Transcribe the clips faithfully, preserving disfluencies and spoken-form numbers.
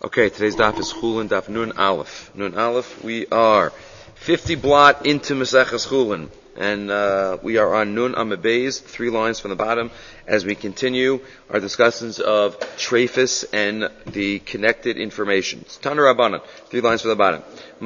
Okay, today's daf is Chulin, daf Nun Aleph. Nun Aleph, we are fifty blot into Maseches Chulin, and uh, we are on Nun Amabez, three lines from the bottom, as we continue our discussions of Trephus and the connected information. It's Tana Rabbanan, three lines from the bottom.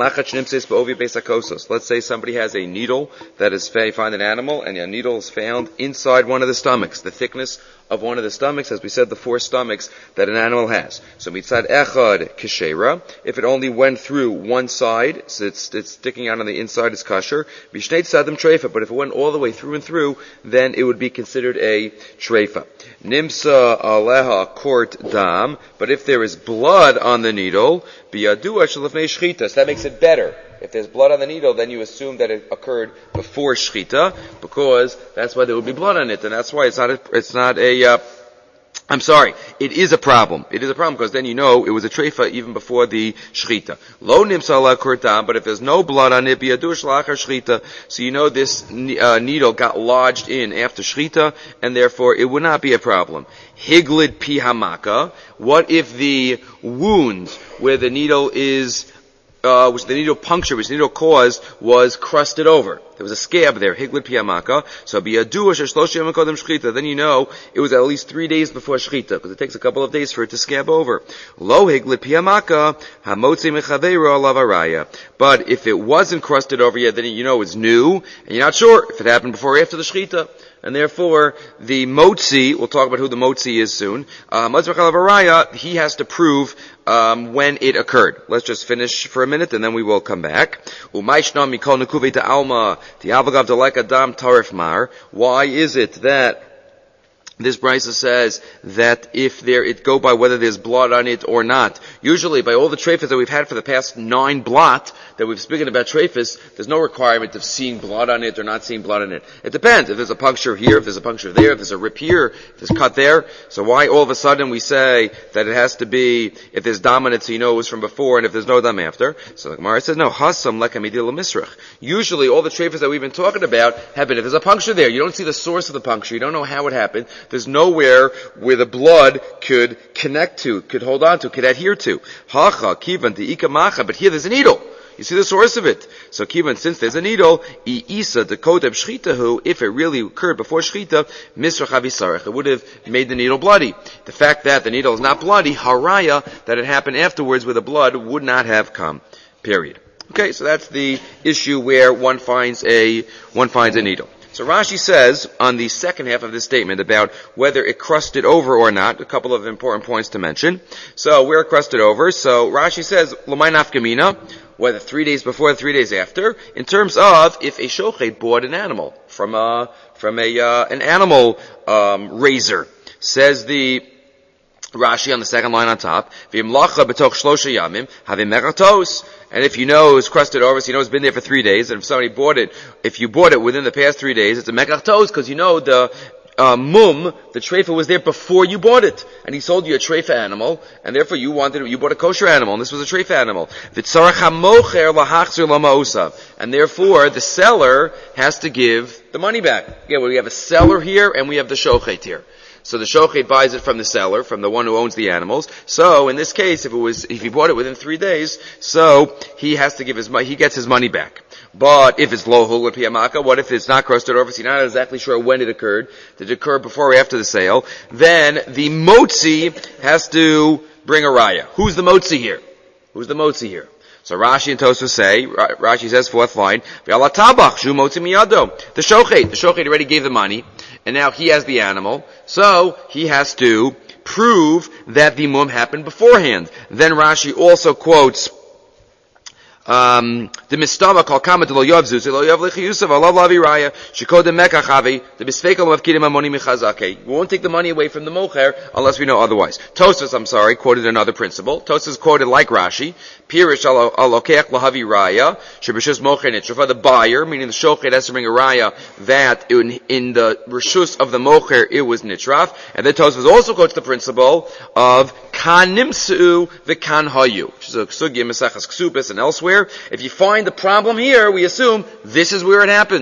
Let's say somebody has a needle that is, you find an animal, and a needle is found inside one of the stomachs, the thickness of one of the stomachs, as we said, the four stomachs that an animal has. So mitzad echad keshera, if it only went through one side, so it's, it's sticking out on the inside, it's kasher. Bishneit sadim treifa, but if it went all the way through and through, then it would be considered a treifa. Nimsa aleha kort dam, but if there is blood on the needle, biyadua shalafnei shchita, so that makes it better. If there's blood on the needle, then you assume that it occurred before shchita, because that's why there would be blood on it, and that's why it's not a, it's not a, uh, I'm sorry, it is a problem. It is a problem, because then you know it was a treifa even before the shchita. Lo nimsala kurtam, but if there's no blood on it, biyadur shlachar shchita, so you know this uh, needle got lodged in after shchita, and therefore it would not be a problem. Higlid pihamaka, what if the wound where the needle is Uh, which the needle puncture, which the needle caused, was crusted over. There was a scab there, higlid piyamaka. So biyadu asher shloshim yom kodem shchita. Then you know it was at least three days before shchita, because it takes a couple of days for it to scab over. Lo higlid piyamaka hamotzi mechaveiro alav araya. But if it wasn't crusted over yet, then you know it's new, and you're not sure if it happened before or after the shchita. And therefore, the motzi, we'll talk about who the motzi is soon, uh, he has to prove um, when it occurred. Let's just finish for a minute, and then we will come back. Why is it that this brisa says that if there, it go by whether there's blood on it or not? Usually, by all the trephus that we've had for the past nine blot that we've spoken about trephus, there's no requirement of seeing blood on it or not seeing blood on it. It depends. If there's a puncture here, if there's a puncture there, if there's a rip here, if there's a cut there. So why all of a sudden we say that it has to be, if there's dam on it, so you know it was from before, and if there's no dam after? So the Gemara says, no, hasam lekamidil misrach. Usually, all the trephus that we've been talking about have been, if there's a puncture there, you don't see the source of the puncture, you don't know how it happened, there's nowhere where the blood could connect to, could hold on to, could adhere to. Hacha, kivan, di'ika macha, but here there's a needle. You see the source of it. So kivan, since there's a needle, i'isa dekodeb shchitahu, if it really occurred before shchita, misrach avisarech, it would have made the needle bloody. The fact that the needle is not bloody, haraya, that it happened afterwards where the blood would not have come. Period. Okay, so that's the issue where one finds a, one finds a needle. So Rashi says on the second half of this statement about whether it crusted over or not, a couple of important points to mention. So where it crusted over, so Rashi says, L'may nafkamina, whether three days before or three days after, in terms of if a shochet bought an animal from a, from a, uh, an animal, um, raiser. Says the Rashi on the second line on top, V'imlacha b'toch shlosha yamim, havim meratos. And if you know it's crusted over, so you know it's been there for three days, and if somebody bought it, if you bought it within the past three days, it's a mekach tos, because you know the uh, mum, the treifa was there before you bought it, and he sold you a treifa animal, and therefore you wanted, you bought a kosher animal, and this was a treifa animal. And therefore the seller has to give the money back. Yeah, well, we have a seller here, and we have the shochet here. So the shochet buys it from the seller, from the one who owns the animals. So in this case, if it was, if he bought it within three days, so he has to give his money, he gets his money back. But if it's lo hula piyamaka, what if it's not crusted over, so you're not exactly sure when it occurred, did it occur before or after the sale, then the motzi has to bring a raya. Who's the motzi here? Who's the motzi here? So Rashi and Tosfos say, Rashi says, fourth line, the shochet, the shochet already gave the money, and now he has the animal, so he has to prove that the mum happened beforehand. Then Rashi also quotes, um, the mistama kol kama de lo yavzu, lo yav lechiyusav, alav lavi raya, shekodem mekachavi, the misfekel mavkidim amoni michazake. We won't take the money away from the mocher unless we know otherwise. Tosfos, I'm sorry, quoted another principle. Tosfos quoted like Rashi, Pirish alokeach lahavi raya, shebishus mocher nitzrufa, the buyer, meaning the shochet has to bring a raya that in, in the rishus of the mocher it was nitzraf. And then Tosfos also quotes the principle of kan nimsu v'kan hayu, which is a sugya mesachas ksubis and elsewhere. If you find the problem here, we assume this is where it happened.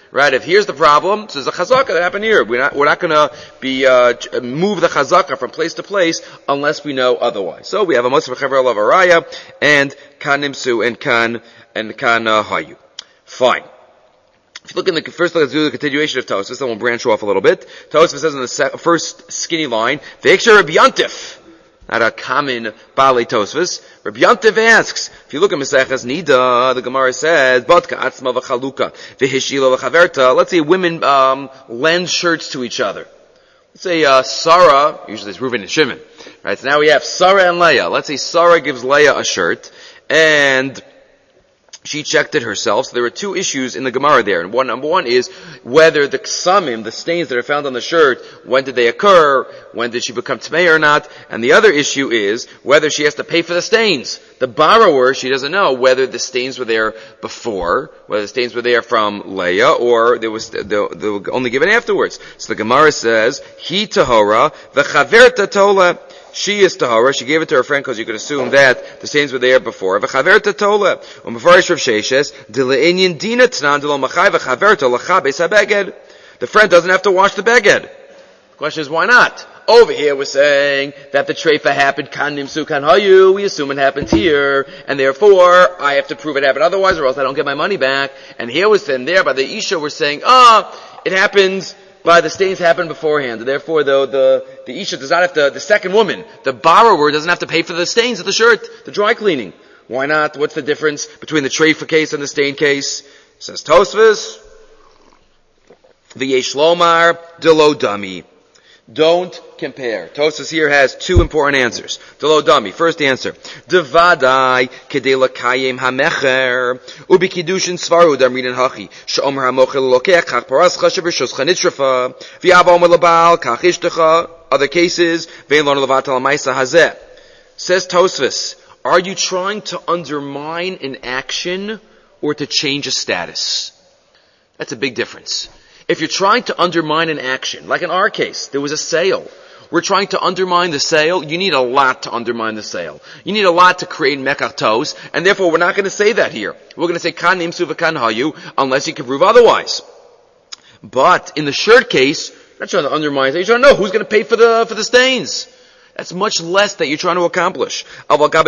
Right? If here's the problem, so there's a chazaka that happened here. We're not, we're not gonna be, uh, move the chazaka from place to place unless we know otherwise. So we have a Moshe V'Chever Olav Araya, and Kan Nimsu, and Kan, and Kan, uh, Hayu. Fine. If you look in the, first let's do the continuation of Tosfos, then we'll branch off a little bit. Tosfos says in the se- first skinny line, V'Eksher Rabbi Yontif. Not a common Baalei Tosfos. Rabbi Yontif asks, if you look at Maseches Nida, the Gemara says, Batka Atzma V'Chaluka, V'Hishila V'Chaverta. Let's say women, um, lend shirts to each other. Let's say, uh, Sarah, usually it's Reuben and Shimon. Right, so now we have Sarah and Leah. Let's say Sarah gives Leah a shirt, and she checked it herself. So there were two issues in the Gemara there. And one, number one is whether the ksamim, the stains that are found on the shirt, when did they occur? When did she become tmei or not? And the other issue is whether she has to pay for the stains. The borrower, she doesn't know whether the stains were there before, whether the stains were there from Leah, or there was, they, they were only given afterwards. So the Gemara says, Hi tahora, v'chaverta tola. She is tahara. She gave it to her friend because you could assume that the stains were there before. V'chaverta tola. U'mefarish Rav Sheshes, Dile'inyan dina tnan dilo machai v'chaverta l'chabes habeged. The friend doesn't have to wash the beged. The question is, why not? Over here we're saying that the treifa happened kan nimsu kan hayu. We assume it happened here, and therefore I have to prove it happened otherwise, or else I don't get my money back. And here was then there by the isha we're saying, ah, oh, it happens by the stains happened beforehand. Therefore, though the the isha does not have to. The second woman, the borrower, doesn't have to pay for the stains of the shirt, the dry cleaning. Why not? What's the difference between the treifa case and the stain case? Says Tosfos, v'yesh lomar delo dami. Don't compare. Tosfos here has two important answers. Delo dami. First answer. Devadai kedei lakayim hamecher ubikidushin svaru damrin hachi sheomer hamochel lokech chach parascha shebershoscha nitzrafa v'yaba omer labal kach ishtecha. Other cases vein lon levatal ma'isa hazeh. Says Tosfos, are you trying to undermine an action or to change a status? That's a big difference. If you're trying to undermine an action, like in our case, there was a sale. We're trying to undermine the sale. You need a lot to undermine the sale. You need a lot to create mekach, and therefore we're not going to say that here. We're going to say kan nimsu v'kan hayu, unless you can prove otherwise. But in the shirt case, you're not trying to undermine it. You're trying to know who's going to pay for the for the stains. That's much less that you're trying to accomplish. But by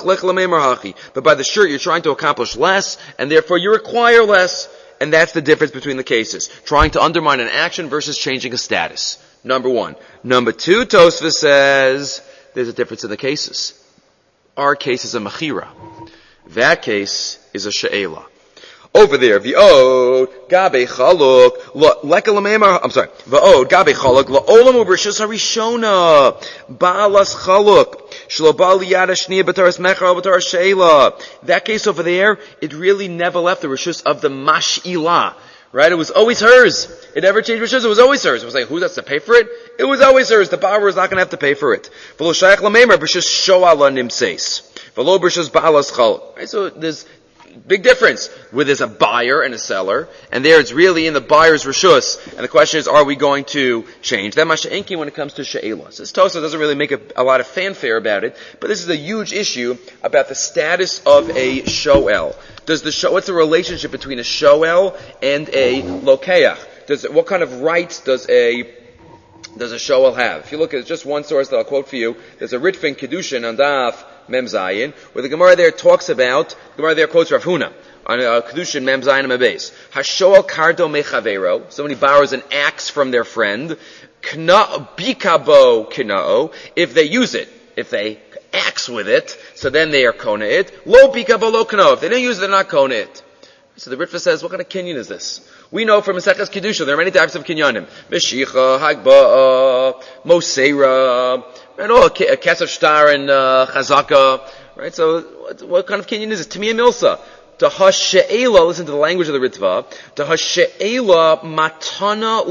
the shirt, you're trying to accomplish less, and therefore you require less. And that's the difference between the cases. Trying to undermine an action versus changing a status. Number one. Number two, Tosfos says, there's a difference in the cases. Our case is a mechira. That case is a she'ela. Over there, v'od gabe chaluk lekalameimar. I'm sorry. V'od gabe chaluk la'olam u'brishus harishona ba'alas chaluk shlo ba'al yad hashniya b'taras mecha b'taras sheila. That case over there, it really never left the rishus of the mash'ila. Right? It was always hers. It never changed rishus. It was always hers. It was like, who has to pay for it? It was always hers. The borrower is not going to have to pay for it. V'lo shayach lameimar brishus sho'ala nimseis. V'lo brishus ba'alas chaluk. Right? So there's big difference where there's a buyer and a seller, and there it's really in the buyer's rishus. And the question is, are we going to change that? Masha'enki when it comes to she'ela. Says Tosfos doesn't really make a, a lot of fanfare about it, but this is a huge issue about the status of a shoel. Does the sho- what's the relationship between a shoel and a lokeach? Does what kind of rights does a does a shoel have? If you look at just one source that I'll quote for you, there's a Ritfin Kedushin on Daf Mem Zayin, where the Gemara there talks about, the Gemara there quotes Rav Huna, on uh, Kedushin Mem Zayin and Mebes. Hashoel kardo mechavero, somebody borrows an axe from their friend, kna, bikabo kinao, if they use it, if they axe with it, so then they are kona it, lo bikabo lo kinao, if they don't use it, they're not kona it. So the Ritva says, what kind of kinyan is this? We know from Maseches Kedusha, there are many types of kinyanim. Meshicha, Hagba'a, Moseira, and all, a Kesef Shtar and uh, Chazaka, right? So, what, what kind of kinyan is this? Tamiya Milsa. To Hashe'ela, listen to the language of the Ritva, to Hashe'ela matana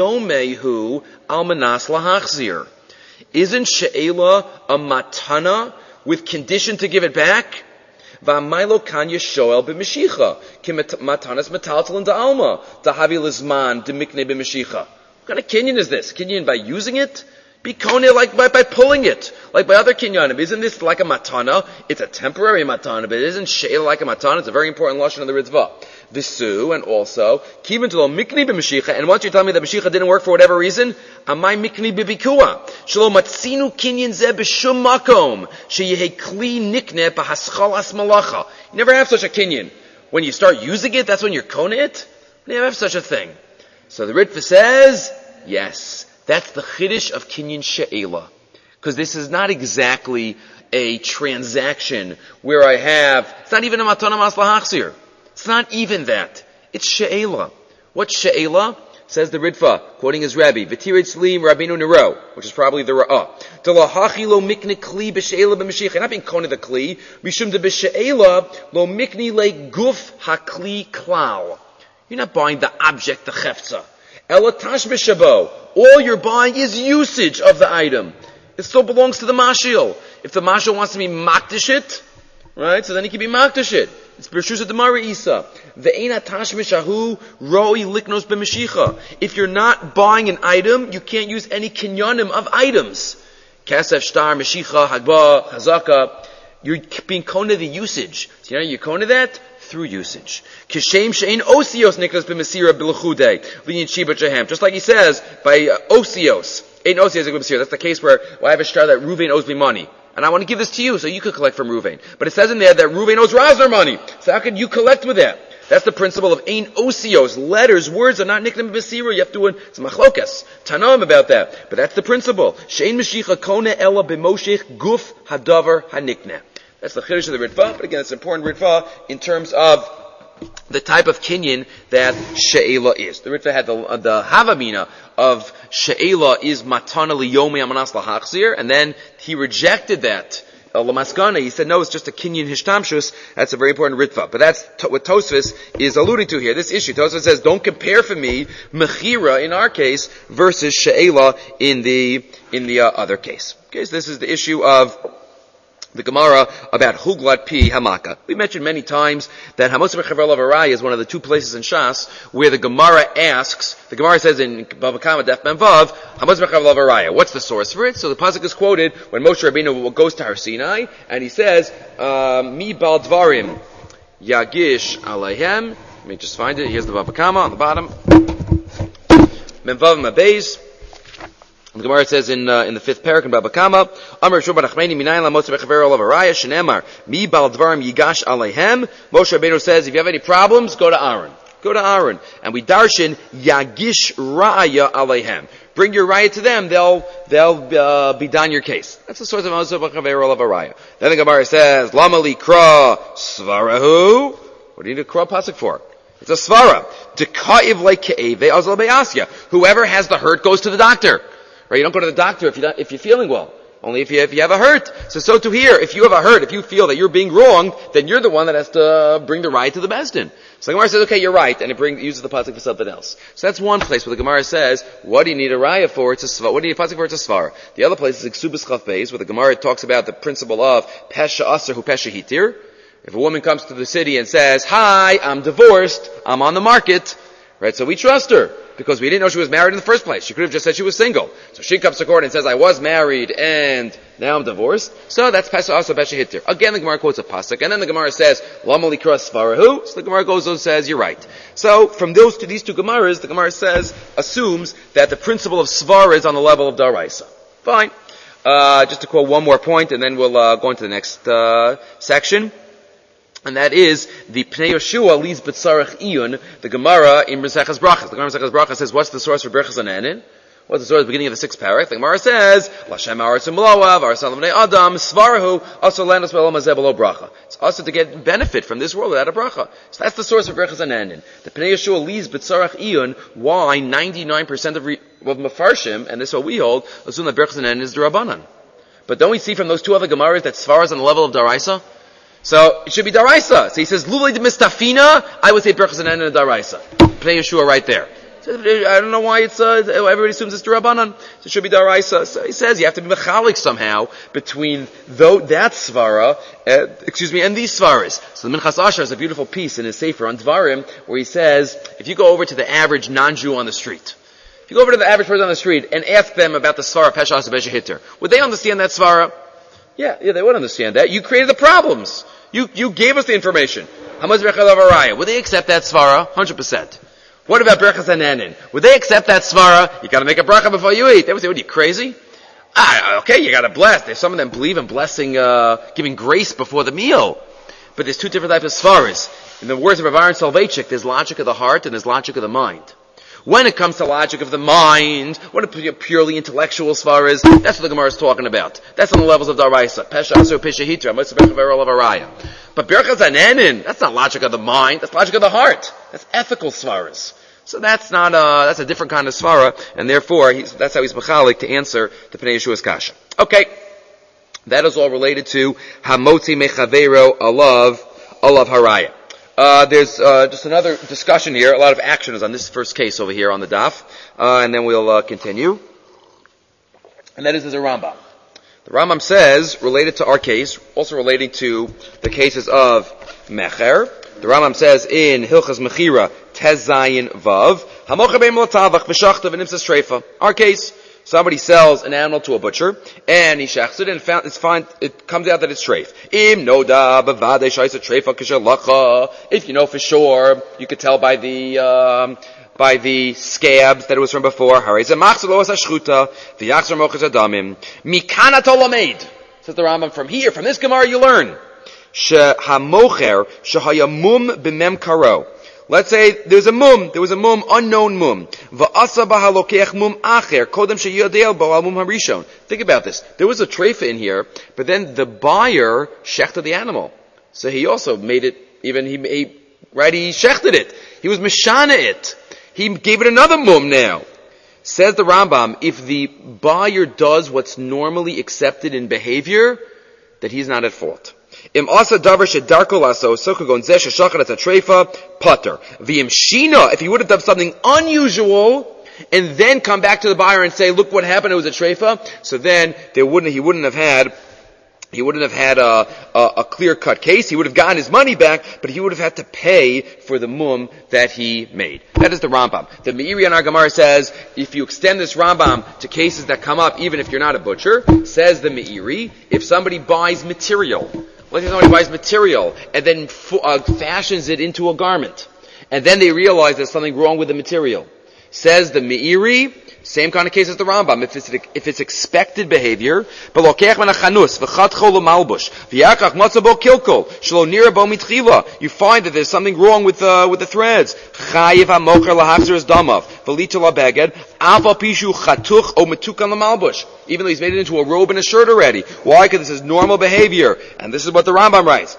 liyomehu almanas lahachzir. Isn't She'ela a matana with condition to give it back? V'amaylo kanya shoel b'mishicha ki matanas metaltalin da'alma dahavi lizman demikne b'mishicha. What kind of kinyan is this? Kinyan by using it? Be koneh like by, by pulling it, like by other kinyanim. Isn't this like a matana? It's a temporary matana, but it isn't she'el like a matana. It's a very important lashon of the Ritva. Visu, and also, Kivin Tolo Mikni b'Mashicha, and once you tell me that Mashicha didn't work for whatever reason, Amai Mikni b'Bikua. Shalom Matzinu Kinyan Zeh b'Shum Makom, Sheyehe Kli Nikne b'Haschalas Malacha. You never have such a kinyan. When you start using it, that's when you're kona it? You never have such a thing. So the Ritva says, yes, that's the Chiddush of Kinyan She'ela. Because this is not exactly a transaction where I have, it's not even a matana mas lahachzir. It's not even that. It's she'ela. What's she'ela? Says the Ritva, quoting his Rabbi, V'tirid Slim Rabbeinu Nero, which is probably the Ra'ah. T'lahachi lo mikne kli b'she'ela b'mashiach. You're not being kona the kli. Mishum de b'she'ela lo mikni le guf hakli klal. You're not buying the object, the chefza. Ela tash b'shabo. All you're buying is usage of the item. It still belongs to the mashil. If the mashil wants to be makdish it, right, so then he can be makdish it. It's Bershus Demara Isa. Ve'ena tash mishahu roi liknos b'mashicha. If you're not buying an item, you can't use any kinyanim of items. Kasef, shtar, mashicha, hagba, chazaka. You're being kona the usage. So you know, you're kona that through usage. Kishem she'en osios niknos b'masira b'lechude. V'yin shiba jahem. Just like he says, by uh, osios. Ein osios b'masira. That's the case where well, I have a shtar that Ruvain owes me money. And I want to give this to you so you could collect from Ruvain. But it says in there that Ruvain owes Razor money. So how can you collect with that? That's the principle of ein osios. Letters, words are not niknem b'masira. You have to do some machlokas. Tanaim about that. But that's the principle. She'en mashicha kona ela b'moshech guf hadavar hanikne. That's the chiddush of the Ritva. But again, it's important Ritva in terms of the type of kinyan that she'ela is. The Ritva had the, uh, the havamina of she'ela is matana liyomi amanas lahachzir, and then he rejected that. Uh, Lamaskana, he said, no, it's just a kinyan hishtamshus. That's a very important Ritva. But that's t- what Tosfos is alluding to here. This issue, Tosfos says, don't compare for me mechira in our case versus she'ela in the, in the uh, other case. Okay, so this is the issue of the Gemara about Huglat Pi Hamaka. We mentioned many times that Hamos Mechaver Lavaraya is one of the two places in Shas where the Gemara asks, the Gemara says in Bava Kama Daf Mem Vav, Hamos Mechaver Lavaraya. What's the source for it? So the pasuk is quoted when Moshe Rabbeinu goes to Har Sinai and he says, Mi Bal Dvarim Yagish Aleihem. Let me just find it. Here's the Bava Kama on the bottom. Mem Vav Mabeis. The Gemara says in uh, in the fifth parak in Bava Kama, Amar Shur Barachmeni Minayin La Moshe Bechaver Olav Araya Shenemar Mi Bal Dvarim Yigash Aleihem. Moshe Rabbeinu says, if you have any problems, go to Aaron. Go to Aaron, and we darshan Yagish Raya Aleihem. Bring your raya to them; they'll they'll uh, be done your case. That's the source of Moshe Bechaver Olav Araya. Then the Gemara says, Lama Likra Svarahu. What do you need a kra pasuk for? It's a svara. Deka'iv like ke'eve azal be'asya. Whoever has the hurt goes to the doctor. Right? You don't go to the doctor if you don't, if you're feeling well. Only if you if you have a hurt. So so to here, if you have a hurt, if you feel that you're being wrong, then you're the one that has to bring the right to the Bezdin. So the Gemara says, okay, you're right, and it brings uses the pasuk for something else. So that's one place where the Gemara says, what do you need a raya for? It's a svar. What do you need a pasuk for? It's a svar. The other place is Ksubas Chaf Beis, where the Gemara talks about the principle of pesha aser hu pesha hitir. If a woman comes to the city and says, hi, I'm divorced, I'm on the market, right? So we trust her, because we didn't know she was married in the first place. She could have just said she was single. So she comes to court and says, I was married and now I'm divorced. So that's Pesach also Pesach Hitter. Again, the Gemara quotes a pasuk, and then the Gemara says, Lama Likra Svarahu. So the Gemara goes and says, you're right. So from those to these two Gemaras, the Gemara says, assumes that the principle of Svara is on the level of Daraisa. Fine. Uh, just to quote one more point, and then we'll uh, go into the next uh, section. And that is the Pnei Yoshua leads B'tzarech Iyun, the Gemara in Maseches Brachas. The Gemara in Maseches Brachas says, what's the source for Berachas Anenin? What's the source at the beginning of the sixth parak? The Gemara says, Lashem Aretz Umloav, Arasal Bnei Adam, Svarahu, also Lanos Be'olam Hazeh B'lo Bracha. It's also to get benefit from this world without a bracha. So that's the source of Berachas Anenin. The Pnei Yoshua leads B'tzarech Iyun, why ninety-nine percent of, re- of Mefarshim, and this is what we hold, assume that Berachas Anenin is D'Rabbanan. But don't we see from those two other Gemaras that Svara is on the level of Daraisa? So it should be Daraisa. So he says, Lulei de Mistafina, I would say Berachas Anenin and Daraisa. Pnei Yeshua right there. So I don't know why it's, uh, everybody assumes it's D'Rabbanan. So it should be Daraisa. So he says you have to be mechalik somehow between though, that Svara, uh, excuse me, and these Svaras. So the Minchas Asher has a beautiful piece in his Sefer on Dvarim where he says, if you go over to the average non-Jew on the street, if you go over to the average person on the street and ask them about the Svara Peshas Besha Hitter, would they understand that Svara? Yeah, yeah, they would understand that. You created the problems. You, you gave us the information. Hamaz Berachas Olav Haraya. Would they accept that svara? one hundred percent. What about Berachas Hanenin? Would they accept that svara? You gotta make a bracha before you eat. They would say, what are you, crazy? Ah, okay, you gotta bless. There's some of them believe in blessing, uh, giving grace before the meal. But there's two different types of svaras. In the words of Rav Aaron Soloveitchik, there's logic of the heart and there's logic of the mind. When it comes to logic of the mind, what are purely intellectual svaras, that's what the Gemara is talking about. That's on the levels of Daraisa. Pesha Asur, Pesha Hitra, Moshe Berachas Olav Haraya. But Berachas Hanenin, that's not logic of the mind, that's logic of the heart. That's ethical svaras. So that's not a, that's a different kind of svara, and therefore, he's, that's how he's mechalik to answer the Pnei Yeshua's kasha. Okay. That is all related to Hamotzi Mechavero Olav, Olav Haraya. Uh, there's, uh, just another discussion here, a lot of action is on this first case over here on the daf, uh, and then we'll, uh, continue. And that is as a Rambam. The Rambam says, related to our case, also relating to the cases of Mecher, the Rambam says in Hilchas Mechira, Tez Zayin Vav, Hamocha beim Latavach v'shachtav v'nimtzas treifa. Our case, somebody sells an animal to a butcher, and he shechs it, and found, it's fine, it comes out that it's treif. Im noda b'vadei shaisa treifa k'shalacha. If you know for sure, you could tell by the, um, by the scabs that it was from before. Harei zemachzor lo asashchuta, v'yachzor mochas adamim. Mikana tolameid. Says the Rambam, from here, from this Gemara you learn. Shehamocher shehayamum b'mem karo. Let's say there's a mum, there was a mum, unknown mum. Va'asa b'halokech mum acher, kodem sheyodel bo al mum harishon. Think about this. There was a treifa in here, but then the buyer shechted the animal. So he also made it, even he, he right, he shechted it. He was mishana it. He gave it another mum now. Says the Rambam, if the buyer does what's normally accepted in behavior, that he's not at fault. Im asa davar shedarko laso sokagon zeh sheshachat at a treifa putter. V'im shina, if he would have done something unusual and then come back to the buyer and say, "Look what happened, it was a treifa," so then there wouldn't he wouldn't have had he wouldn't have had a, a, a clear-cut case. He would have gotten his money back, but he would have had to pay for the mum that he made. That is the Rambam. The Meiri on our Gemara says, if you extend this Rambam to cases that come up, even if you're not a butcher, says the Meiri, if somebody buys material, let's say somebody buys material and then uh, fashions it into a garment, and then they realize there's something wrong with the material. Says the Meiri, same kind of case as the Rambam. If it's if it's expected behavior, you find that there's something wrong with uh, with the threads. Even though he's made it into a robe and a shirt already. Why? Because this is normal behavior, and this is what the Rambam writes.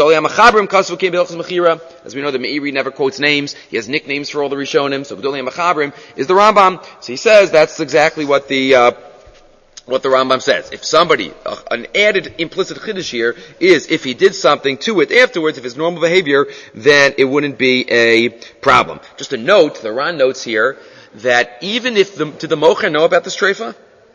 As we know, the Meiri never quotes names. He has nicknames for all the Rishonim. So Gdolei HaMachabrim is the Rambam. So he says that's exactly what the uh, what the Rambam says. If somebody, uh, an added implicit chiddush here is if he did something to it afterwards, if it's normal behavior, then it wouldn't be a problem. Just a note, the Ran notes here that even if the, did the mocher know about this treifa?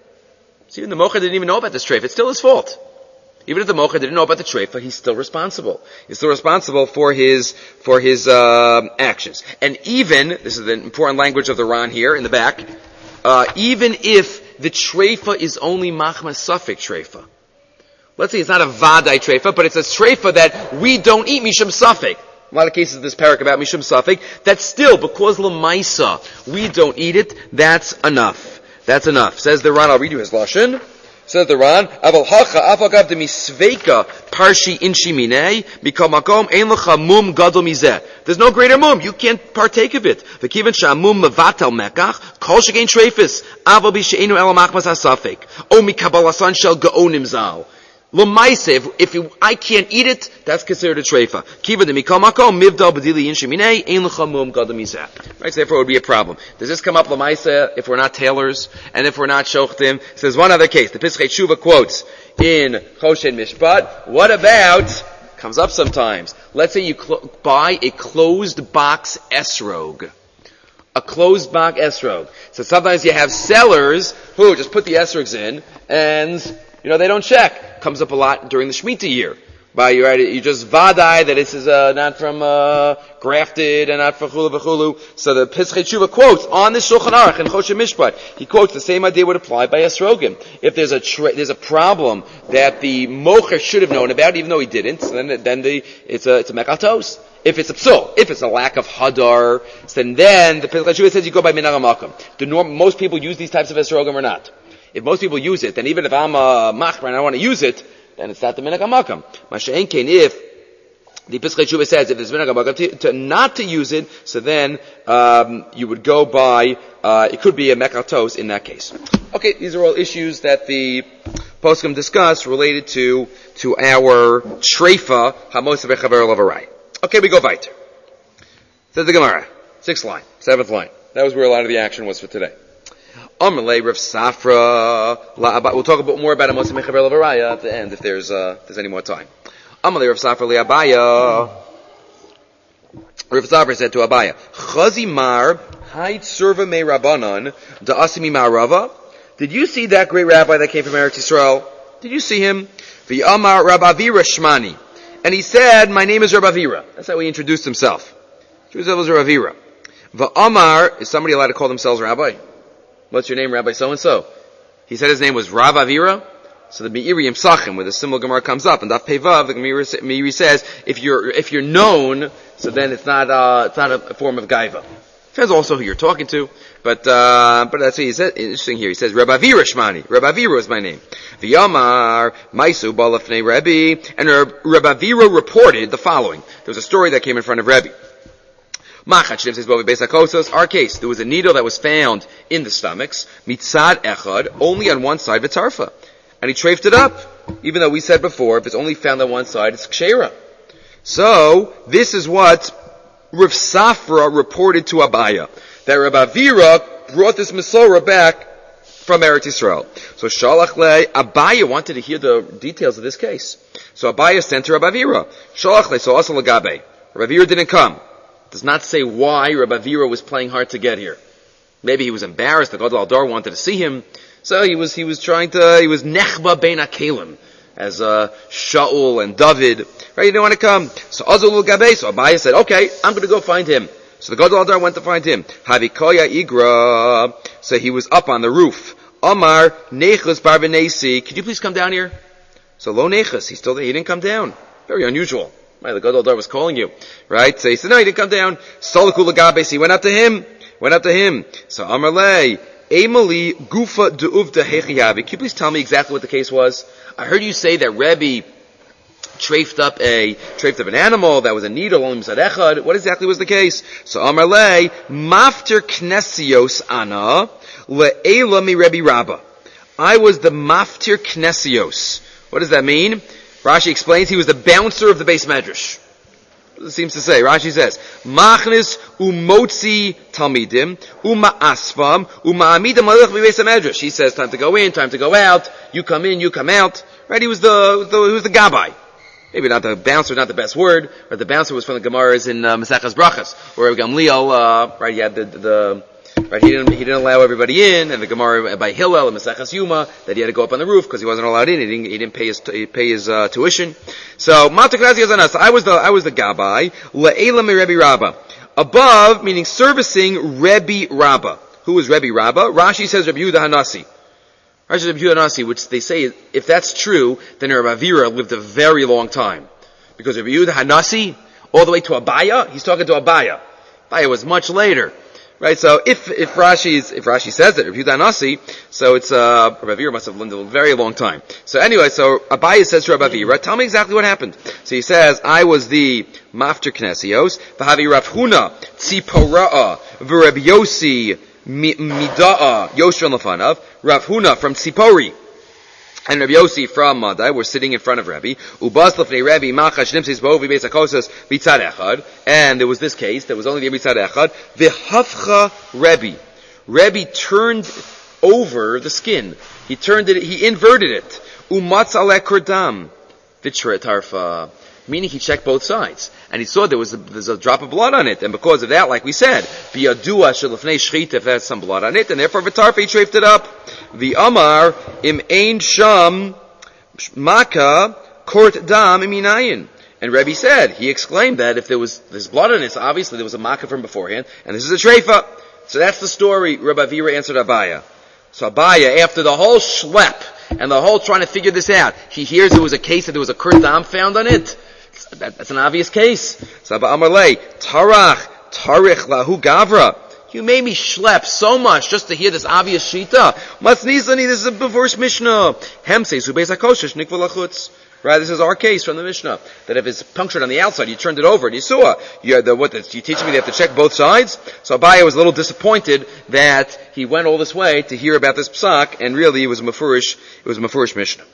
See, even the mocher didn't even know about this treifa. It's still his fault. Even if the mocher didn't know about the treifa, he's still responsible. He's still responsible for his for his uh, actions. And even, this is the important language of the Ran here in the back, uh, even if the treifa is only machmas safek treifa. Let's say it's not a vadai treifa, but it's a treifa that we don't eat mishum safek. A lot of cases in this parak about mishum safek. That's still, because l'maisa, we don't eat it, that's enough. That's enough. Says the Ran, I'll read you his lashon. Says the Ran, Aval hacha afagav de misveika parshi inshi minei mikol makom ein lecha mum gadol mizeh. There's no greater mum. You can't partake of it. V'kiven sha'amum mevatel mekach kol shegein treifis aval b'she'enu el machmas hasafek o mikabalasan shel gaonim zal. L'maise, if, if you, I can't eat it, that's considered a treifa. Kiva de mikol makom mivdal b'dili inshi minei ein lecha mum gadol mizeh. Right, so therefore it would be a problem. Does this come up l'maise if we're not tailors and if we're not shochtim? So there's one other case. The Pischei Tshuva quotes in Choshen Mishpat. What about, comes up sometimes, let's say you cl- buy a closed box esrog. A closed box esrog. So sometimes you have sellers who just put the esrogs in and, you know, they don't check. Comes up a lot during the Shemitah year. By you, right, you just vadai that this is uh, not from uh, grafted and not for chulu v'chulu. So the Pischei Tshuva quotes on the Shulchan Aruch in Choshen Mishpat. He quotes the same idea would apply by esrogim. If there's a tra- there's a problem that the mocher should have known about, even though he didn't, then then the it's a it's a mekatos. If it's a psul, if it's a lack of hadar, then then the Pesach Shuvah says you go by minhag hamakam. Do norm, most people use these types of esrogim or not? If most people use it, then even if I'm a machmer and I want to use it, then it's not the minhag hamakam. Masha'en kein, if the Pesach Shuvah says if there's minhag hamakam to, to not to use it, so then um, you would go by uh, it could be a mekatos in that case. Okay, these are all issues that the poskim discuss related to to our treifa hamos bechaver lavarai. Okay, we go weiter. Says the Gemara, sixth line, seventh line. That was where a lot of the action was for today. Amalei Rav Safra. We'll talk a bit more about Amos Mechaber Lavaraya at the end if there's uh, if there's any more time. Amalei Rav Safra liAbaya. Rav Safra said to Abaya, Chazi Mar Hait Serva Me Rabbanon Da Asimi Ma'arava. Did you see that great rabbi that came from Eretz Yisrael? Did you see him? V'Amar Rabbi Avira Shmani. And he said, my name is Rabbi Avira. That's how he introduced himself. He was Rabbi Avira. V'Amar, is somebody allowed to call themselves rabbi? What's your name, Rabbi so-and-so? He said his name was Rav Avira. So the Meiri Yimsachim, where the symbol Gemara comes up, and Daf Pevav, the Meiri says, if you're, if you're known, so then it's not, uh, it's not a form of gaiva. Depends also who you're talking to, but, uh, but that's what he said, interesting here. He says, Rabbi Avira Shmani. Rabbi Avira is my name. V'yamar, Maisu balafnei Rebbe, and Rabbi Avira reported the following. There was a story that came in front of Rebbe. Our case, there was a needle that was found in the stomachs, mitzad echad, only on one side, v'tarfa. And he trafed it up, even though we said before, if it's only found on one side, it's kshera. So, this is what Rav Safra reported to Abaya, that Rabbi Avira brought this Mesorah back from Eretz Yisrael. So Shalach le, Abaya wanted to hear the details of this case. So Abaya sent to Rabbi Avira. Shalach le, so also Lagabe. Rabbi Avira didn't come. Does not say why Rabbi Avira was playing hard to get here. Maybe he was embarrassed. The Gadol Aldar wanted to see him. So he was, he was trying to, he was Nechba Bein HaKelim, as, uh, Shaul and David. Right, he didn't want to come. So Azul Gabe, so Abaya said, okay, I'm gonna go find him. So the Gadol Aldar went to find him. Havikoya Igra. So he was up on the roof. Omar Nechus Barbenesi. Could you please come down here? So Lo Nechus, he still, he didn't come down. Very unusual. Right, the Gadol Aldar was calling you. Right? So he said, no, he didn't come down. Salakul Gabe, so he went up to him. Went up to him. So Amar Le, Emily Gufa De'uvda Hechiyavi. Can you please tell me exactly what the case was? I heard you say that Rebbe trafed up a, trafed up an animal that was a needle on Misad Echad. What exactly was the case? So Amar Le, Mafter Knesios Ana, Le'ela Mi Rebbe Rabba. I was the Mafter Knesios. What does that mean? Rashi explains he was the bouncer of the base medrash. It seems to say, Rashi says, Machnis umotzi talmidim, uma asfam, uma amidam malach b'beis medrash. He says, time to go in, time to go out, you come in, you come out. Right, he was the, the he was the gabbai. Maybe not the bouncer, not the best word, but the bouncer was from the Gemaras in uh, Maseches Brachas, where Gamliel, uh, right, he had the, the, right, he didn't, he didn't allow everybody in, and the Gemara by Hillel and Maseches Yuma, that he had to go up on the roof because he wasn't allowed in, he didn't, he didn't pay his, pay his, uh, tuition. So, Mataknazi Azanas, I was the, I was the Gabbai, Le'ela mi Rebbe Rabba. Above, meaning servicing Rebbe Rabba. Who was Rebbe Rabba? Rashi says Rebbe Yehuda Hanasi. Rashi says Rebbe Yehuda Hanasi, which they say, if that's true, then Rebbe Avira lived a very long time. Because Rebbe Yehuda Hanasi, all the way to Abaya, he's talking to Abaya. Abaya was much later. Right, so if, if Rashi's, if Rashi says it, Rebbe Yehuda Hanasi, so it's, uh, Rebbe Avira must have lived a very long time. So anyway, so Abaya says to Rebbe Avira, tell me exactly what happened. So he says, I was the Mafter Knesios, V'havi Rav Huna, Tzipora'a, V'Rebbe Yossi, Mida'a, Yoshran Lefanav, Rav Huna from Tzipori, and Rabbi Yossi from Madai were sitting in front of Rabbi. Ubas lefnei Rabbi machash nimtzis bo'ovi beis hakosas mitzad echad. And there was this case, there was only the mitzad echad. V'hafcha Rabbi. Rabbi turned over the skin. He turned it, he inverted it. Umatz aleh kordam. V'tret harfa. Meaning he checked both sides. And he saw there was a, there's a drop of blood on it. And because of that, like we said, biyadua shelefnei shchita, if there's some blood on it, and therefore v'tarfa, he trafed it up. The Amar im ein sham maka kort dam iminayin. And Rebbe said, he exclaimed that if there was, there's blood on it, so obviously there was a maka from beforehand, and this is a treifa. So that's the story Rebbe Avira answered Abaya. So Abaya, after the whole schlep, and the whole trying to figure this out, he hears there was a case that there was a kurt dam found on it. That, that's an obvious case. So Amalei, Tarach, Tarich lahu gavra. You made me schlep so much just to hear this obvious shita. Matznisani, this is a first Mishnah. Hemse subeis hakoshish nikva lachutz. Right, this is our case from the Mishnah. That if it's punctured on the outside, you turned it over and you saw. You had the, what, you teach me they have to check both sides? So Abaye was a little disappointed that he went all this way to hear about this psak, and really it was a mafurish, it was a mafurish Mishnah.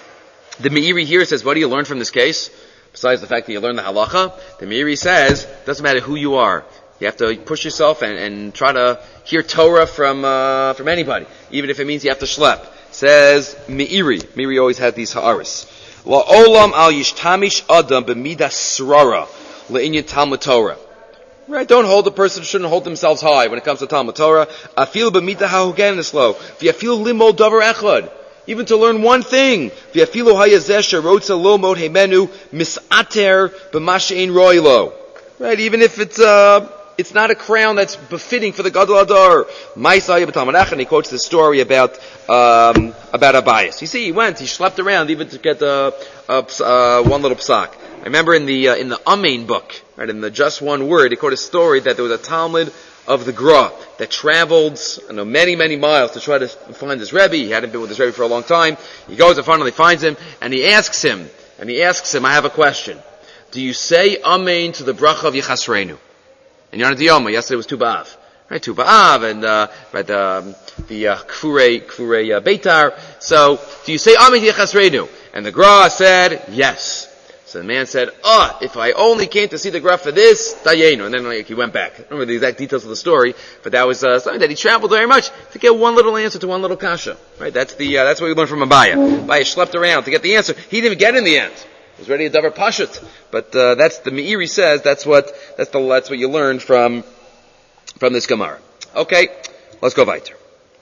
The Meiri here says, what do you learn from this case? Besides the fact that you learn the halacha, the Meiri says, it doesn't matter who you are. You have to push yourself and, and try to hear Torah from, uh, from anybody. Even if it means you have to schlep. Says Meiri. Meiri always had these ha'aris. La'olam al yishtamish adam b'midah srara le'inyan Talmud Torah. Right? Don't hold the person shouldn't hold themselves high when it comes to Talmud Torah. Afil b'midah ha'hugen nislo. V'yafil limod davar echad. Even to learn one thing. V'yafilu hayazeh sherotza lo mod heimenu misater b'mashein roilo. Right? Even if it's, uh, it's not a crown that's befitting for the Gadol Adar. Ma'aseh b'Talmud Echad, and he quotes this story about, um, about Abayas. You see, he went, he schlepped around even to get uh, uh, uh, one little psak. I remember in the uh, in the Amein book, right, in the Just One Word, he quoted a story that there was a Talmud of the Gra that traveled, I know, many, many miles to try to find this Rebbe. He hadn't been with this Rebbe for a long time. He goes and finally finds him, and he asks him, and he asks him, I have a question. Do you say Amein to the bracha of Yechasreinu? And Yonah Diyoma, yesterday was Tu B'Av. Right, Tu B'Av, and, uh, right, um, the, uh, Kfurei, Kfurei, uh, Beitar. So, do you say Amen Yechasreinu? And the Gra said, yes. So the man said, ah, oh, if I only came to see the Gra for this, Dayenu. And then, like, he went back. I don't remember the exact details of the story, but that was, uh, something that he traveled very much to get one little answer to one little kasha. Right, that's the, uh, that's what we learned from Abaye. Abaye schlepped around to get the answer. He didn't even get in the end. He was ready to davar pashut. But, uh, that's, the Meiri says, that's what, that's the, that's what you learn from, from this Gemara. Okay, let's go weiter.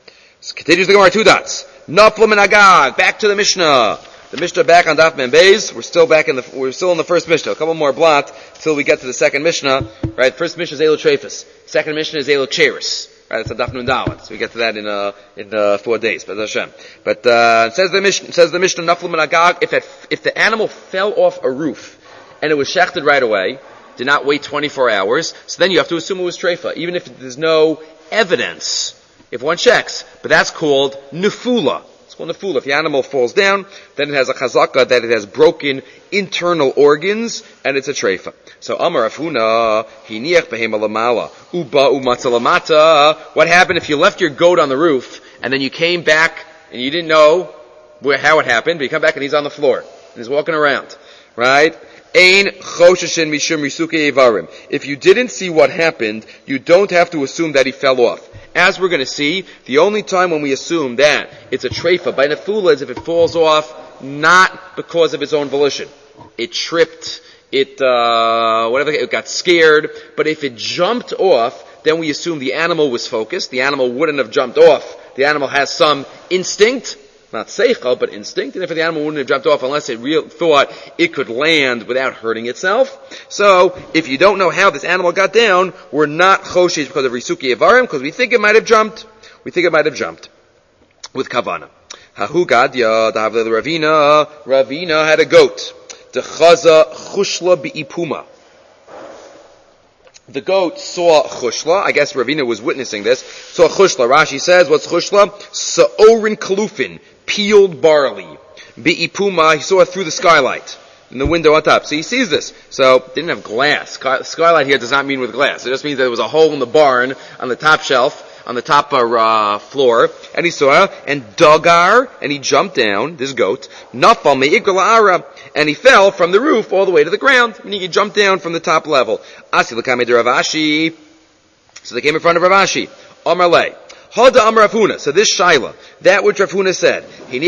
So continues the Gemara, two dots. Naflam and Agag, back to the Mishnah. The Mishnah back on Daf Mem Beis. We're still back in the, we're still in the first Mishnah. A couple more blot till we get to the second Mishnah. Right, first Mishnah is Elo Trefus. Second Mishnah is Elo Cheris. Right, it's a Daf Nun Dalet. So we get to that in, uh, in, uh, four days. But, Hashem. But, uh, it says the Mishnah, says the Mishnah, Naflam and Agag, if it, if the animal fell off a roof, and it was shechted right away, did not wait twenty-four hours, so then you have to assume it was treifa, even if there's no evidence, if one checks. But that's called nefula. It's called nefula. If the animal falls down, then it has a chazaka that it has broken internal organs, and it's a treifa. So Amar Afuna, hiniach behema lamala, uba umatzalamata. What happened if you left your goat on the roof, and then you came back, and you didn't know where, how it happened, but you come back and he's on the floor, and he's walking around, right? Ein chosheshin mishum risuke evarim. If you didn't see what happened, you don't have to assume that he fell off. As we're going to see, the only time when we assume that it's a treifa by nefula is if it falls off not because of its own volition. It tripped, it, uh, whatever, it got scared, but if it jumped off, then we assume the animal was focused. The animal wouldn't have jumped off. The animal has some instinct. Not seichel, but instinct. And if the animal wouldn't have jumped off unless it real, thought it could land without hurting itself. So, if you don't know how this animal got down, we're not choshesh because of risuki evarim, because we think it might have jumped. We think it might have jumped. With kavana. Hahu gadya, davle Ravina. Ravina had a goat. Dechaza chushla bi'ipuma. The goat saw chushla. I guess Ravina was witnessing this. Saw chushla. Rashi says, what's chushla? Sa'orin kalufin. Peeled barley. Bi'ipuma, he saw it through the skylight. In the window on top. So he sees this. So, didn't have glass. Sky, skylight here does not mean with glass. It just means that there was a hole in the barn on the top shelf, on the top uh, floor. And he saw it, and dagar, and he jumped down, this goat, nafal me'ikra la'ara, and he fell from the roof all the way to the ground. Meaning he jumped down from the top level. Asi l'kamei de Ravashi. So they came in front of Ravashi. Amar le. Hada Amar Rafuna. So this Shaila, that which Rafuna said,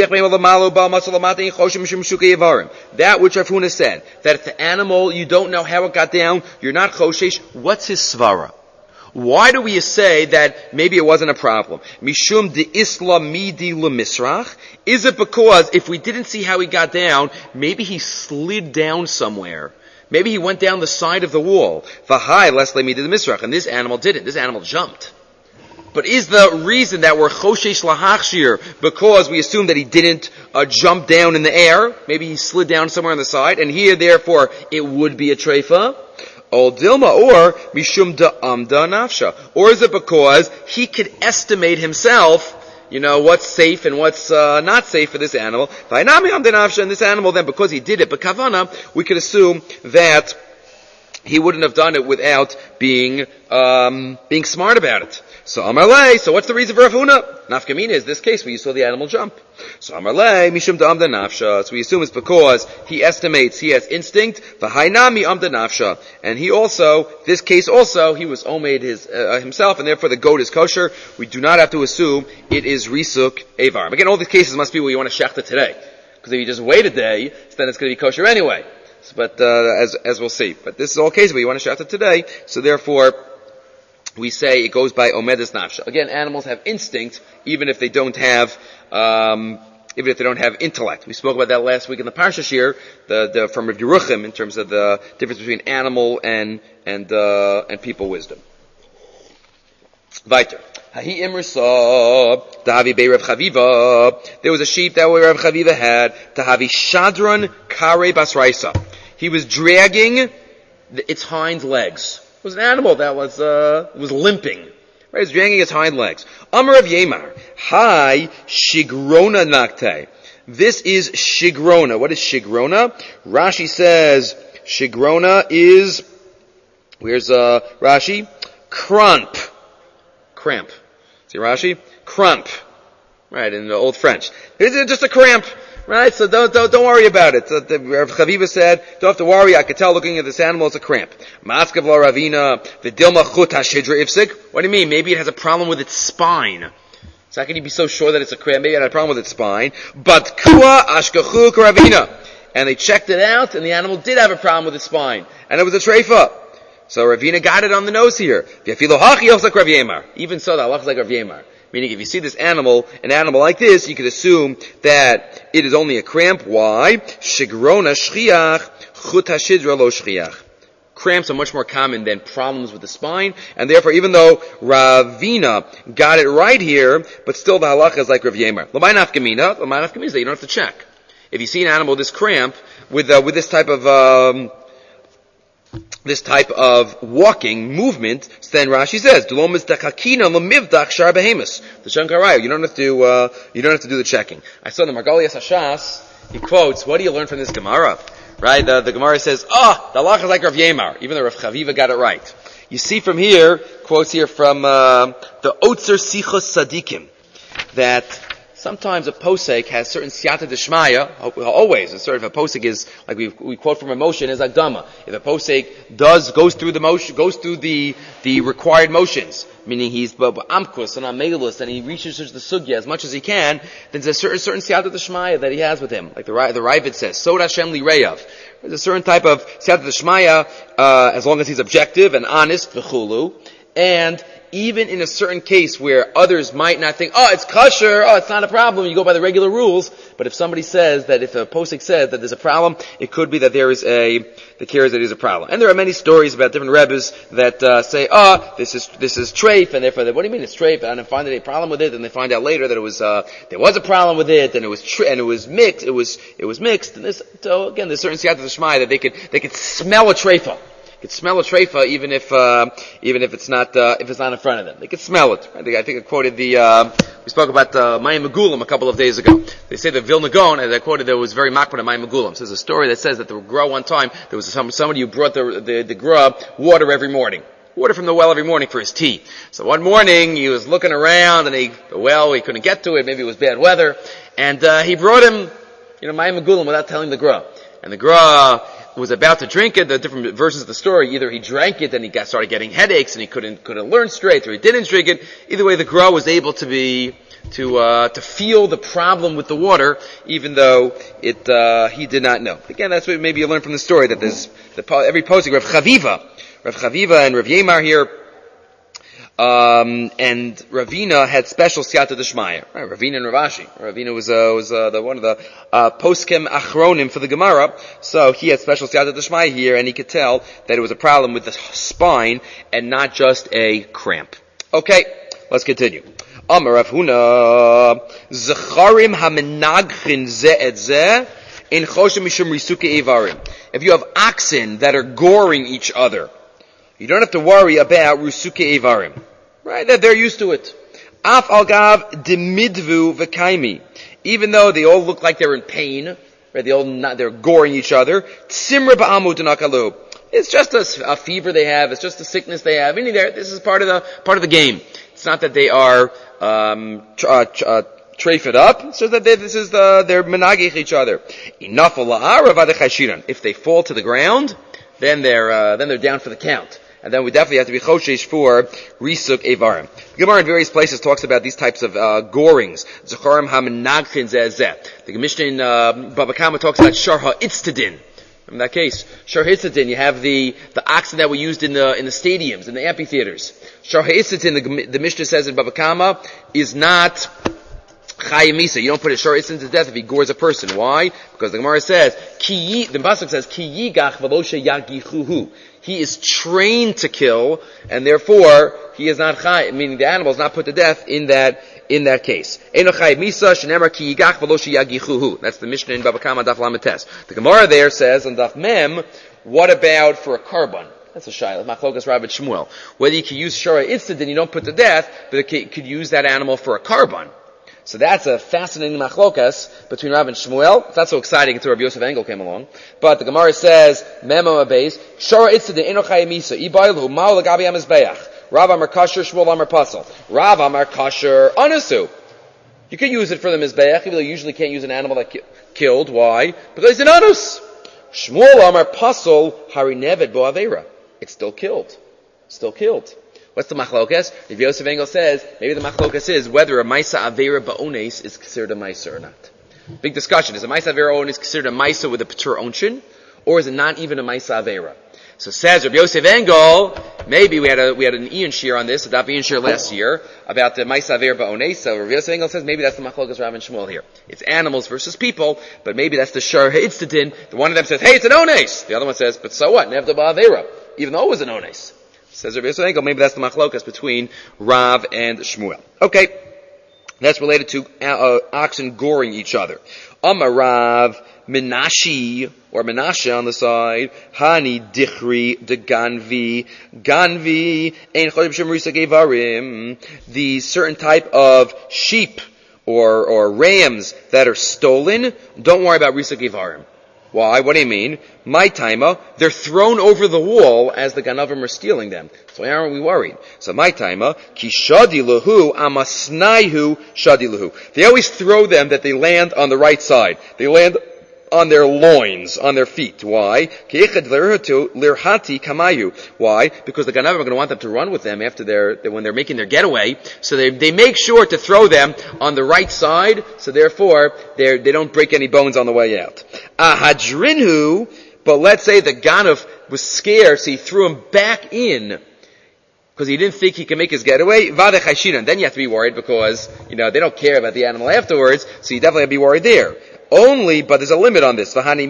that which Rafuna said, that if the animal, you don't know how it got down, you're not choshesh, what's his svara? Why do we say that maybe it wasn't a problem? Mishum de isla midi lemisrach? Is it because if we didn't see how he got down, maybe he slid down somewhere? Maybe he went down the side of the wall. V'hai lesle midi lemisrach, and this animal didn't. This animal jumped. But is the reason that we're choshesh lahachshir because we assume that he didn't uh, jump down in the air? Maybe he slid down somewhere on the side, and here, therefore, it would be a treifa? Ol dilma, or mishum da amda nafsha. Or is it because he could estimate himself, you know, what's safe and what's uh, not safe for this animal? V'ainami amda nafsha, and this animal, then, because he did it, but kavana, we could assume that he wouldn't have done it without being um, being smart about it. So Amar Lei, so what's the reason for Rav Huna? Nafkamina is this case where you saw the animal jump. So Amar Lei, Mishum Da'amda Nafsha. So we assume it's because he estimates he has instinct. V'hainami Amda Nafsha. And he also, this case also, he was omeid his, uh, himself, and therefore the goat is kosher. We do not have to assume it is Risuk Evar. Again, all these cases must be where you want to shechta today. Because if you just wait a day, then it's going to be kosher anyway. But uh, as as we'll see, but this is all cases where you want to shechta today. So therefore, we say it goes by omedes nafsha. Again, animals have instinct, even if they don't have, um, even if they don't have intellect. We spoke about that last week in the Parsha Shir, the, the from Rav Yeruchim, in terms of the difference between animal and and uh, and people wisdom. Weiter. Hahi imrsa tahavi bei Rav Chaviva. There was a sheep that Rav Chaviva had. Tahavi shadron kare basraisa. He was dragging the, its hind legs. It was an animal that was uh was limping. Right, he was dragging its hind legs. Amar Rav Yemar. Hi shigrona nakte. This is shigrona. What is shigrona? Rashi says shigrona is, where's uh Rashi? Crump. Cramp. See Rashi? Crump. Right, in the Old French. It's just a cramp. Right, so don't, don't, don't worry about it. So the, Rav Chaviva said, don't have to worry, I could tell looking at this animal, it's a cramp. Maskav la Ravina, the Dilma chut hashidra ifsik. What do you mean? Maybe it has a problem with its spine. So how can you be so sure that it's a cramp? Maybe it had a problem with its spine. But kua ashkachu Ravina. And they checked it out, and the animal did have a problem with its spine. And it was a treifa. So Ravina got it on the nose here. Even so, the halach is like Rav Yemar. Meaning, if you see this animal, an animal like this, you could assume that it is only a cramp. Why? Shigrona shchiach, chut hashidra lo shchiach. Cramps are much more common than problems with the spine, and therefore, even though Ravina got it right here, but still the halacha is like Rav Yemar. L'may nafkamina, l'may nafkamina is that you don't have to check. If you see an animal with this cramp, with uh, with this type of um, this type of walking movement, so then Rashi says, the Shankaraya, you don't have to, uh, you don't have to do the checking. I saw the Margalias Hashas, he quotes, what do you learn from this Gemara? Right, the, the Gemara says, oh, the halach is like Rav Yemar, even though Rav Chaviva got it right. You see from here, quotes here from, uh, the Otzer Sichos Sadikim, that sometimes a posek has certain siyata d'shmaya, always, a certain, if a posek is, like we, we quote from a motion, is agdama. If a posek does, goes through the motion, goes through the, the required motions, meaning he's amkus and amelus, and he researches the sugya as much as he can, then there's a certain, certain siyata d'shmaya that he has with him. Like the, the Ravid says, Sod Hashem li reyav. There's a certain type of siyata d'shmaya, uh, as long as he's objective and honest, v'chulu, and even in a certain case where others might not think, oh, it's kosher, oh, it's not a problem, you go by the regular rules, but if somebody says that, if a posek says that there's a problem, it could be that there is a, the cares that there's a problem. And there are many stories about different rebbes that uh, say, oh, this is, this is treif, and therefore, they, what do you mean it's treif? And they find a problem with it, and they find out later that it was, uh, there was a problem with it, and it was, tre- and it was mixed, it was, it was mixed, and this, so again, there's certain siyat of the shmai that they could, they could smell a treifa. Could smell a treifa even if uh, even if it's not uh, if it's not in front of them. They could smell it. I think I, think I quoted the uh, we spoke about uh, Mayim Megulim a couple of days ago. They say that Vilna Gaon, as I quoted, there was very makbid of Mayim Megulim. So there's a story that says that the gra one time there was some, somebody who brought the the, the gra water every morning. Water from the well every morning for his tea. So one morning he was looking around and he the well he couldn't get to it. Maybe it was bad weather, and uh, he brought him you know Mayim Megulim without telling the gra. And the gra was about to drink it. The different versions of the story, either he drank it and he got, started getting headaches and he couldn't couldn't learn straight, or he didn't drink it. Either way, the gra was able to be to uh to feel the problem with the water, even though it uh he did not know. Again, that's what maybe you learn from the story, that there's the every posting Rav Chaviva, Rav Chaviva and Rav Yemar here. Um, and Ravina had special siyata d'shmaya. Right, Ravina and Ravashi. Ravina was, uh, was, uh, the, one of the, uh, poskim achronim for the Gemara. So he had special siyata d'shmaya here, and he could tell that it was a problem with the spine and not just a cramp. Okay. Let's continue. Amar Rav Huna, Zecharim hamenagchin ze et ze, in choshem mishum risuke evarim. If you have oxen that are goring each other, you don't have to worry about risuke evarim. Right? That they're used to it. Af algav demidvu v'kaimi. Even though they all look like they're in pain, right? They all not, they're goring each other. Tzimra ba'amu d'nakalu. It's just a, a fever they have. It's just a sickness they have. Meaning, this is part of the part of the game. It's not that they are um, tr- uh, tr- uh, trafed up. It's just that they, this is the they're menagich each other. Enough ala'ara. If they fall to the ground, then they're uh, then they're down for the count. And then we definitely have to be choshesh for risuk evarim. The Gemara in various places talks about these types of uh, gorings. Zecharim hamenagchin zeh. The Mishnah in uh, Baba Kama talks about shar ha'itztadin. In that case, shar ha'itztadin, you have the the oxen that were used in the in the stadiums, in the amphitheaters. Shar ha'itztadin, the, the Mishnah says in Baba Kama, is not chayim misa. You don't put a shar ha'itztadin to death if he gores a person. Why? Because the Gemara says, ki the pasuk says, ki yigach v'lo sheyagichuhu. He is trained to kill, and therefore he is not chay, meaning the animal is not put to death in that in that case. Eno chay misa shenemar ki yigach v'lo sheyagichuhu. That's the Mishnah in Baba Kama Daf Lamed Tes. The Gemara there says on Daf Mem, what about for a karban? That's a shayla. Machlokas Rav and Shmuel. Whether you can use shara instant and you don't put to death, but you could use that animal for a karban. So that's a fascinating machlokas between Rav and Shmuel. It's not so exciting until Rabbi Yosef Engel came along. But the Gemara says, Memo Abeis, Shara Itzadin Eno Chayim Misa, Ibaylu, Ma'u Lagabi Amizbeach, Rav Amar Kasher, Shmuel Amar Pasal, Rav Amar Kasher, Anasu. You can use it for the Mizbeach, even though you usually can't use an animal that ki- killed. Why? Because it's an Anus. Shmuel Amar Pasal, Hari Neved Bo Aveira. It's still killed. Still killed. What's the machlokas? If Yosef Engel says, maybe the machlokas is whether a maisa avera ba'ones is considered a maisa or not. Big discussion. Is a maisa avera ones considered a maisa with a patur onshin? Or is it not even a maisa avera? So says Rabbi Yosef Engel, maybe we had a, we had an Ian Shear on this, a Daf Ian Shear last year, about the maisa avera ba'ones. So Rabbi Yosef Engel says, maybe that's the machlokas Rav and Shmuel here. It's animals versus people, but maybe that's the shar ha'itzdin. The one of them says, hey, it's an ones. The other one says, but so what? Nevda ba'avera. Even though it was an ones. Says Rabbi Yosef Engel, maybe that's the machlokas between Rav and Shmuel. Okay, that's related to uh, oxen goring each other. Amar Rav Menashi, or Menashe on the side, Hani Dichri de Ganvi, Ganvi, Ein Chodim Shem Risa Gevarim, the certain type of sheep or or rams that are stolen, don't worry about Risa Gevarim. Why? What do you mean? My timer, they're thrown over the wall as the ganavim are stealing them. So why aren't we worried? So my timer, ki shadi lahu amasnaihu shadi lahu. They always throw them that they land on the right side. They land on their loins, on their feet. Why? Lirhati kamayu. Why? Because the ganavim are going to want them to run with them after they're, when they're making their getaway. So they, they make sure to throw them on the right side, so therefore they they don't break any bones on the way out. Ahadrinhu, but let's say the ganav was scared, so he threw him back in, because he didn't think he could make his getaway. Then you have to be worried because, you know, they don't care about the animal afterwards, so you definitely have to be worried there. Only, but there's a limit on this. But this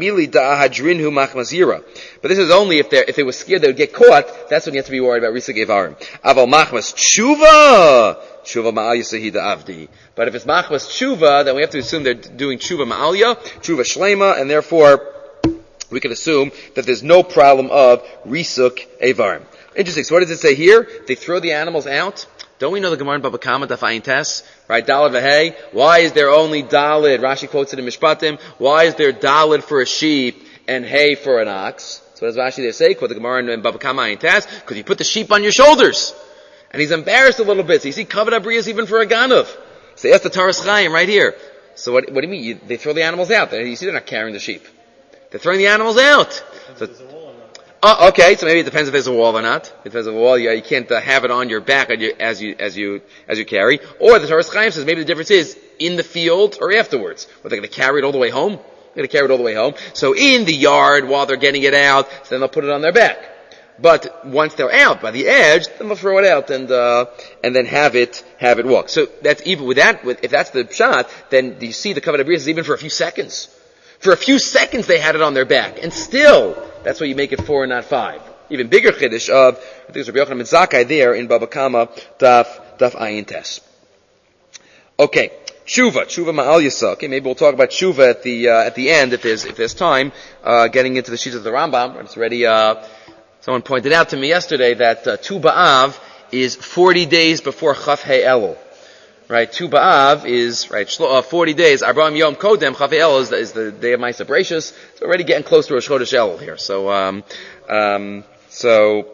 is only if they if they were scared they would get caught. That's when you have to be worried about Risa Gevarim. Aval machmas tshuva, tshuva ma'alya sahida avdi. But if it's machmas tshuva, then we have to assume they're doing tshuva ma'alya, tshuva shlema, and therefore we can assume that there's no problem of risuk evarim. Interesting. So what does it say here? They throw the animals out. Don't we know the Gemara in Baba Kama Daf Ayin Tes? Right, Daled v'Hei. Why is there only Daled? Rashi quotes it in Mishpatim. Why is there Daled for a sheep and Hay for an ox? So what does Rashi there say? Quote the Gemara in Baba Kama Ayin Tes. Because you put the sheep on your shoulders. And he's embarrassed a little bit. So you see, Kavod Abrius even for a Ganav. So that's the Taras Chaim right here. So what, what do you mean? You, they throw the animals out. You see, they're not carrying the sheep. They're throwing the animals out. So, oh, okay. So maybe it depends if there's a wall or not. If there's a wall, you, you can't uh, have it on your back as you as you as you as you carry. Or the Torah Chaim says maybe the difference is in the field or afterwards. Are they going to carry it all the way home? They're going to carry it all the way home. So in the yard while they're getting it out, so then they'll put it on their back. But once they're out by the edge, then they'll throw it out and uh and then have it have it walk. So that's even with that. With, if that's the shot, then you see the Kavod Abrius is even for a few seconds. For a few seconds they had it on their back, and still, that's why you make it four and not five. Even bigger chiddush of, I think it's Rabbi Yochanan ben Zakkai there in Baba Kama, Daf, Daf Daf Ayin Tes. Okay, Tshuva, Tshuva Ma'al Yasa. Okay, maybe we'll talk about Tshuva at the uh, at the end if there's if there's time. Uh, getting into the sheets of the Rambam, it's already. Uh, someone pointed out to me yesterday that uh, Tu B'Av is forty days before Chaf Hei Elul. Right, Tu B'Av is right uh, forty days. Arba'im Yom Kodem Chaf Hei Elul is the, is the day of Ma'aseh Bereishis. So already getting close to Rosh Chodesh Elul here. So um, um, so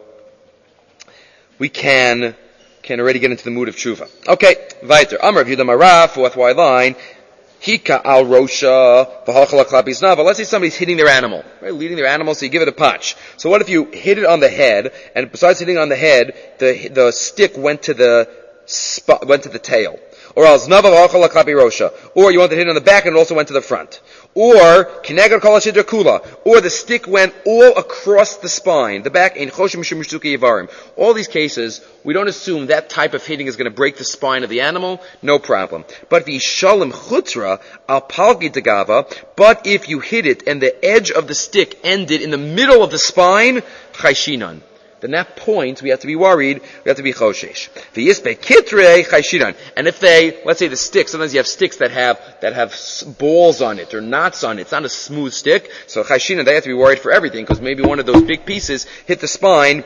we can. Can already get into the mood of tshuva. Okay, weiter. Amar Yehuda Mara, fourth Y line. Hika al rosha v'hachala klapis nava. Let's say somebody's hitting their animal, right? Leading their animal, so you give it a punch. So what if you hit it on the head, and besides hitting on the head, the the stick went to the spot, went to the tail, or else nava v'hachala klapi rosha, or you want to hit it on the back and it also went to the front, or kinegar kol hashidra kula, or the stick went all across the spine, the back in choshim mishum mishtuki yivarim. All these cases, we don't assume that type of hitting is going to break the spine of the animal, no problem. But the shalom chutra al palgi degava, but if you hit it and the edge of the stick ended in the middle of the spine, chayshinan. Then that point, we have to be worried, we have to be choshesh. V'yispe kitre chayshinan. And if they, let's say the stick, sometimes you have sticks that have, that have balls on it, or knots on it, it's not a smooth stick, so chayshinan, they have to be worried for everything, because maybe one of those big pieces hit the spine,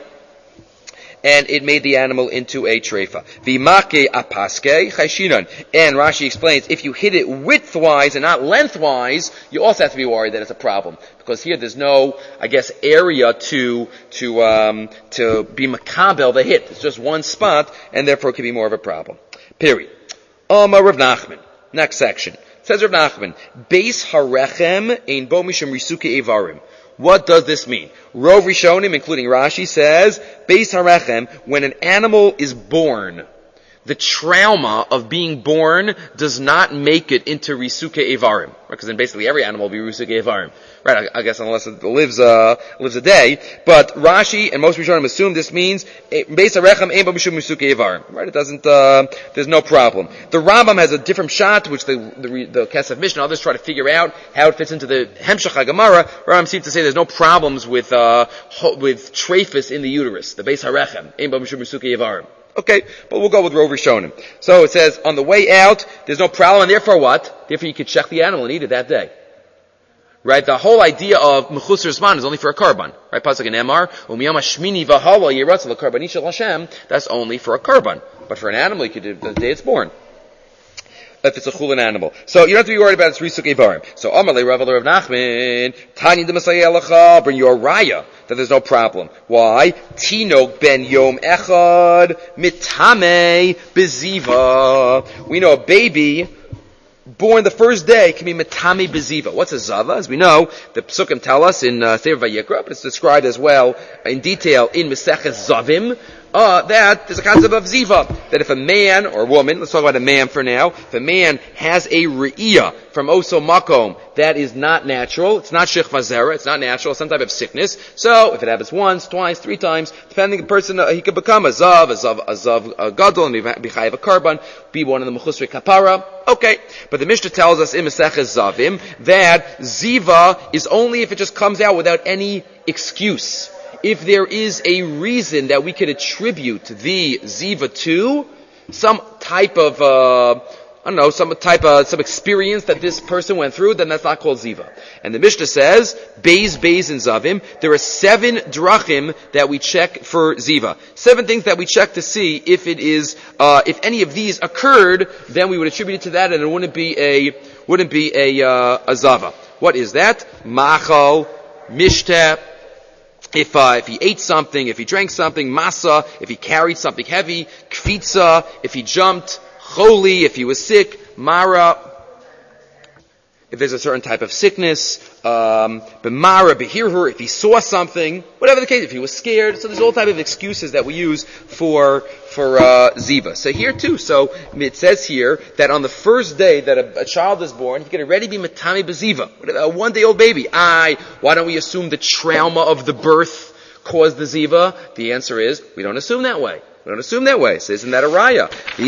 and it made the animal into a treifa. V'make apaske chayshinan. And Rashi explains, if you hit it widthwise and not lengthwise, you also have to be worried that it's a problem. Because here there's no, I guess, area to, to, um, to be makabel the hit. It's just one spot, and therefore it could be more of a problem. Period. Amar Rav Nachman. Next section. Says Rav Nachman, Beis harechem ein bo mishum risuke evarim. What does this mean? Rov Rishonim, including Rashi, says, Beis harechem, when an animal is born, the trauma of being born does not make it into Risuke Evarim. Right? Because then basically every animal will be Risuke Evarim. Right, I, I guess unless it lives, uh, lives a day. But Rashi and most Rishonim assume this means, Beis harechem ein bo mishum Risuke Evarim. Right, it doesn't, uh, there's no problem. The Rambam has a different shot, which the, the, the Kesef Mishnah and others try to figure out how it fits into the Hemshech HaGemara. Rambam seems to say there's no problems with, uh, with trephis in the uterus. The Beis harechem ein bo mishum Risuke Evarim. Okay, but we'll go with Rov Rishonim. So it says, on the way out, there's no problem, and therefore what? Therefore you could check the animal and eat it that day. Right? The whole idea of Mechusar Zman is only for a karban. Right? Pasuk in Emar, Umiyam hashmini v'hala yiratz l'karbani shel Hashem, that's only for a karban. But for an animal, you could do it the day it's born. If it's a chulin animal. So you don't have to be worried about its risuk evarim. So Amalei Rav Rav Nachman, Tani d'Masayeh Elacha, bring your raya that there's no problem. Why? Tinok ben yom echad mitame beziva. We know a baby born the first day can be mitame beziva. What's a zava? As we know, the psukim tell us in uh, Sefer Vayikra, but it's described as well in detail in Meseches Zavim. Uh, that there's a concept of ziva, that if a man or woman, let's talk about a man for now, if a man has a re'iyah from oso makom that is not natural, it's not shich vazera, it's not natural, some type of sickness, so if it happens once, twice, three times, depending on the person, uh, he could become a zav, a zav, a zav, a gadol, and be chayav a karban, be one of the mechusri kapara, okay. But the Mishnah tells us in Meseches Zavim that ziva is only if it just comes out without any excuse. If there is a reason that we could attribute the ziva to, some type of, uh, I don't know, some type of, some experience that this person went through, then that's not called ziva. And the Mishnah says, Beis, Beis, and Zavim, there are seven drachim that we check for ziva. Seven things that we check to see if it is, uh, if any of these occurred, then we would attribute it to that and it wouldn't be a, wouldn't be a, uh, a zava. What is that? Machal, mishteh, If, uh, if he ate something, if he drank something, masa, if he carried something heavy, kfitza, if he jumped, choli, if he was sick, mara, if there's a certain type of sickness, um, b'mara, b'hirhur, if he saw something, whatever the case, if he was scared. So there's all type of excuses that we use for, for, uh, ziva. So here too, so it says here that on the first day that a, a child is born, he can already be matami b'ziva. A one day old baby. I, why don't we assume the trauma of the birth caused the ziva? The answer is, we don't assume that way. We don't assume that way. So isn't that a raya?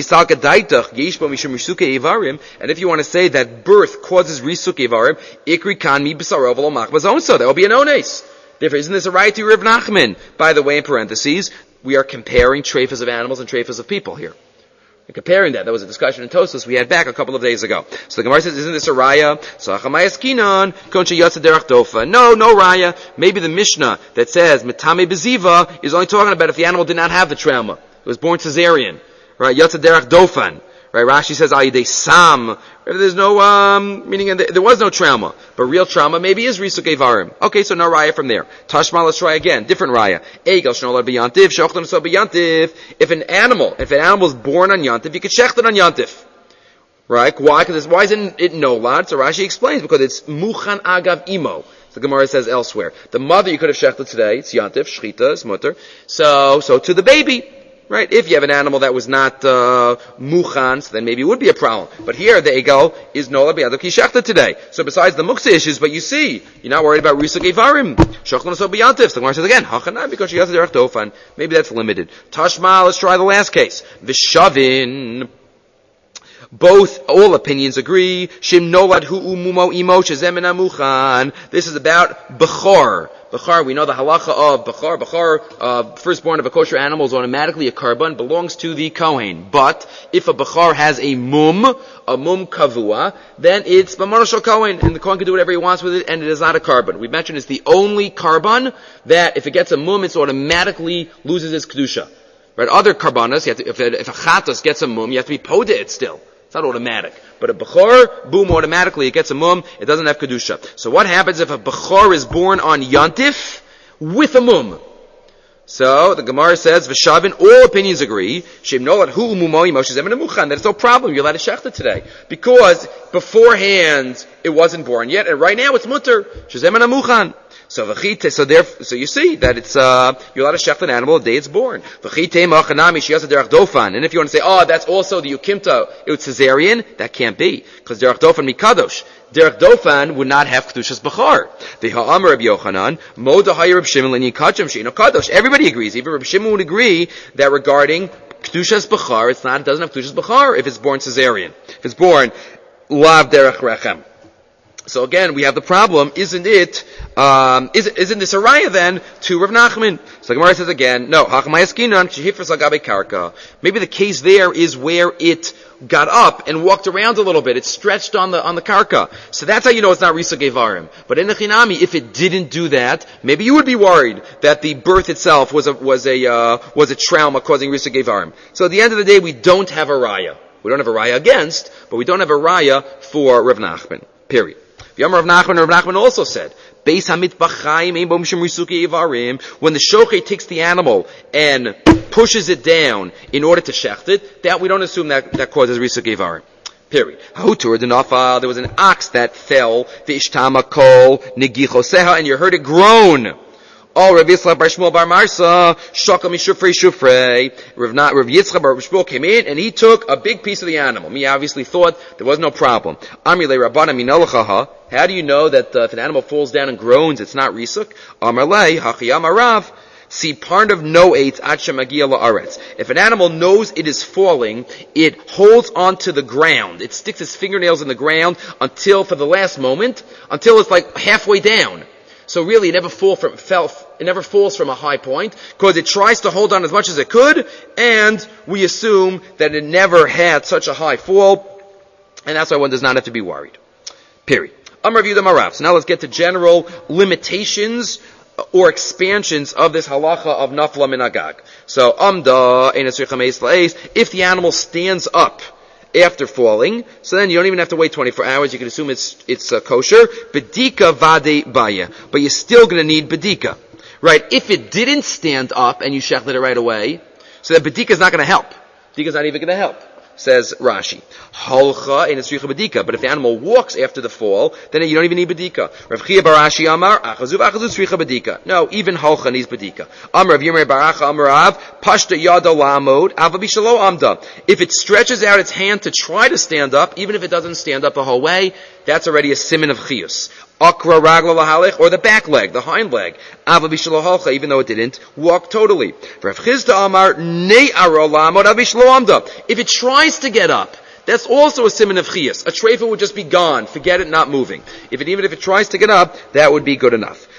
And if you want to say that birth causes risuk evarim, ikri kan mi b'sarov lo mach bazonso. That will be an ones. Therefore, isn't this a raya to Rav Nachman? By the way, in parentheses, we are comparing trephas of animals and trephas of people here. And comparing that, that was a discussion in Tosfos we had back a couple of days ago. So the Gemara says, isn't this a raya? So Achamayas Kinan, Koncha Yatsa Derech Dofa. No, no raya. Maybe the Mishnah that says, Metame Beziva, is only talking about if the animal did not have the trauma. It was born cesarean. Right? Yatsa Derech Dofan. Right? Rashi says, Ayidei Sam. There's no, um, meaning there was no trauma. But real trauma maybe is Risuk Evarim. Okay, so no raya from there. Tashma, let's try again. Different raya. Egel Shnolar B'Yantif, Shochtan So B'Yantif. If an animal, if an animal is born on Yantif, you could shecht it on Yantif. Right? Why? Because why isn't it Nolad? So Rashi explains, because it's Muchan Agav Imo. The Gemara says elsewhere. The mother you could have shechted today, it's Yantif, Shchita, it's mutter. So, so to the baby. Right? If you have an animal that was not uh muchan, so then maybe it would be a problem. But here the egel is nola b'yadok yishachta today. So besides the muksa issues, but you see, you're not worried about risuk evarim. Shochlon so b'yantif. The Gemara says again, hachanai because she has a derech dofan. Maybe that's limited. Tashma, let's try the last case. V'shavin. Both, all opinions agree. Shim nolad hu umumo imo shezem muchan. This is about bechor. Bechar, we know the halacha of Bechar. Bechar, uh, firstborn of a kosher animal is automatically a karban, belongs to the Kohen. But, if a Bechar has a mum, a mum kavua, then it's B'manosh al Kohen, and the Kohen can do whatever he wants with it, and it is not a karban. We mentioned it's the only karban that if it gets a mum, it automatically loses its kedusha. Right? Other karbanas, you have to, if, it, if a chatos gets a mum, you have to be poda it still. It's not automatic. But a Bechor, boom, automatically it gets a mum, it doesn't have Kedusha. So what happens if a Bechor is born on Yantif with a mum? So the Gemara says, V'shavin, all opinions agree, Shem nolad hu umumo imo shezem muchan, that it's no problem, you're allowed to shechta today. Because beforehand it wasn't born yet, and right now it's mutter, shezem muchan. So v'chite, so there, so you see that it's uh you're allowed to shecht an animal the day it's born. V'chite ma'achanami sheyasa derech dofan. And if you want to say, oh, that's also the ukimta, it's cesarean, that can't be, because derech dofan mikadosh. Derech dofan would not have kedushas bechar. The ha'amar Rabbi Yochanan, moda hayir Reb Shimon l'nikacham she'ino kadosh. Everybody agrees. Even Reb Shimon would agree that regarding kedushas bechar, it's not, it doesn't have kedushas bechar if it's born cesarean. If it's born lav derech rechem. So again, we have the problem, isn't it, um, isn't, isn't this a raya then to Rav Nachman? So the Gemara says again, no, maybe the case there is where it got up and walked around a little bit. It stretched on the, on the karka. So that's how you know it's not Risa Gevarim. But in the Chinami, if it didn't do that, maybe you would be worried that the birth itself was a, was a, uh, was a trauma causing Risa Gevarim. So at the end of the day, we don't have a raya. We don't have a raya against, but we don't have a raya for Rav Nachman. Period. Yom Rav Nachman, Rav Nachman also said, Beis HaMitbachayim ein bo mishum risuki ivarim. When the shochet takes the animal and pushes it down in order to shecht it, that we don't assume that that causes risuki ivarim. Period. Hautur denafa, there was an ox that fell, v'ishtama kol negichoseha, and you heard it groan. Oh, Rav Yitzchak bar Shmuel bar Marsa, shaka mishufrei shufrei. Rav Yitzchak bar Shmuel came in and he took a big piece of the animal. Me obviously thought there was no problem. Amri le Rabbana minalachaha. How do you know that uh, if an animal falls down and groans, it's not risuk? Amar le hachiyam arav. See, part of no'etz ad shemagia la'aretz. If an animal knows it is falling, it holds onto the ground. It sticks its fingernails in the ground until, for the last moment, until it's like halfway down. So really, it never fall from, fell, it never falls from a high point, because it tries to hold on as much as it could, and we assume that it never had such a high fall, and that's why one does not have to be worried. Period. I'm reviewing the Marav. So now let's get to general limitations or expansions of this halacha of nafla min agag. So, amda, if the animal stands up after falling, so then you don't even have to wait twenty-four hours. You can assume it's it's uh, kosher. Bedika vade baya, but you're still going to need bedika, right? If it didn't stand up and you shechted it right away, so then bedika is not going to help. Bedika is not even going to help. Says Rashi, halcha in tzricha bedika. But if the animal walks after the fall, then you don't even need bedika. Rav Chia bar Rashi Amar achazu achazu tzricha bedika. No, even halcha needs bedika. Amar Rav Yirmiyah bar Acha Amar Rav pashta yada lamod ava bishalo amda. If it stretches out its hand to try to stand up, even if it doesn't stand up the whole way, that's already a siman of chiyus. Akra ragla lahalech, or the back leg, the hind leg. Ava bishalo halcha, even though it didn't walk totally. Rav Chizda Amar ne'aro lamod ava bishalo amda. If it tries to get up, that's also a siman of chiyus. A treifa would just be gone. Forget it, not moving. If it, even if it tries to get up, that would be good enough.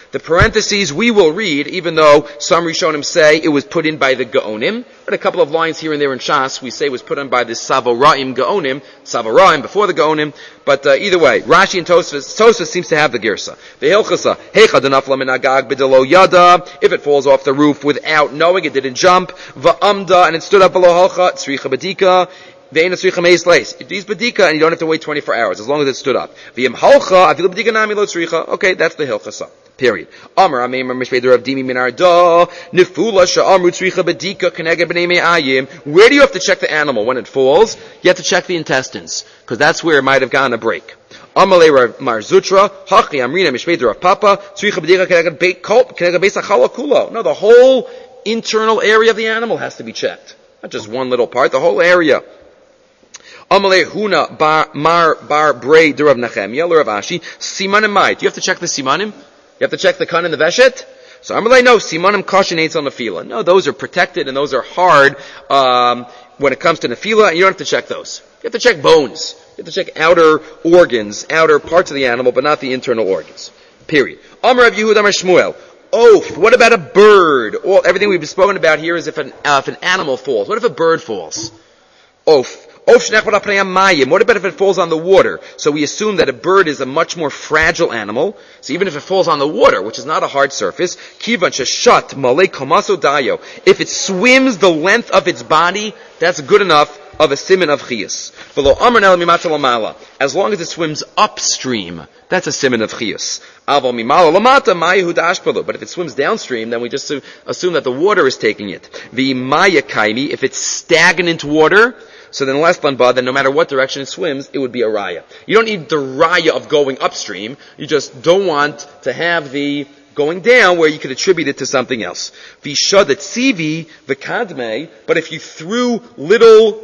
The parentheses we will read, even though some Rishonim say it was put in by the Gaonim, but a couple of lines here and there in Shas we say it was put in by the Savoraim Gaonim, Savoraim before the Gaonim, but uh, either way, Rashi and Tosfos, Tosfos seems to have the Girsa. The Hilchasa, Heicha denafla min agag b'delo yada, if it falls off the roof without knowing, it didn't jump, va'amda, and it stood up below halcha, tzricha b'dika, Ve'ena tzricha meis leis. It is bedika, and you don't have to wait twenty-four hours, as long as it stood up. V'yim halcha, afilu bedika nami lo tzricha. Okay, that's the hilchasa. Period. Amar amem mishveder of dimi min arda, nefula sha'amru tzricha bedika keneged b'nei me'ayim. Where do you have to check the animal? When it falls, you have to check the intestines, because that's where it might have gone a break. Amalei Mar Zutra, Hachi Amrina Mishveder of Papa, tzricha bedika keneged beit kol, keneged beis achala kulo. No, the whole internal area of the animal has to be checked. Not just one little part, the whole area. Amalei Huna bar mar bar brei derav Nachemia l'Rav Ashi simanim mai. Do you have to check the simanim? You have to check the kan and the veshet. So Amalei no simanim kashin eitz on nefila. No, those are protected and those are hard um, when it comes to nefila. And you don't have to check those. You have to check bones. You have to check outer organs, outer parts of the animal, but not the internal organs. Period. Amar Rav Yehuda Amar Shmuel. Oaf. What about a bird? All everything we've spoken about here is if an uh, if an animal falls. What if a bird falls? Oaf. What about if it falls on the water? So we assume that a bird is a much more fragile animal. So even if it falls on the water, which is not a hard surface, if it swims the length of its body, that's good enough of a siman of chiyas. As long as it swims upstream, that's a siman of chiyas. But if it swims downstream, then we just assume that the water is taking it. If it's stagnant water, so then less than ba, then no matter what direction it swims, it would be a raya. You don't need the raya of going upstream. You just don't want to have the going down where you could attribute it to something else. Visha that sivi v'kadme, but if you threw little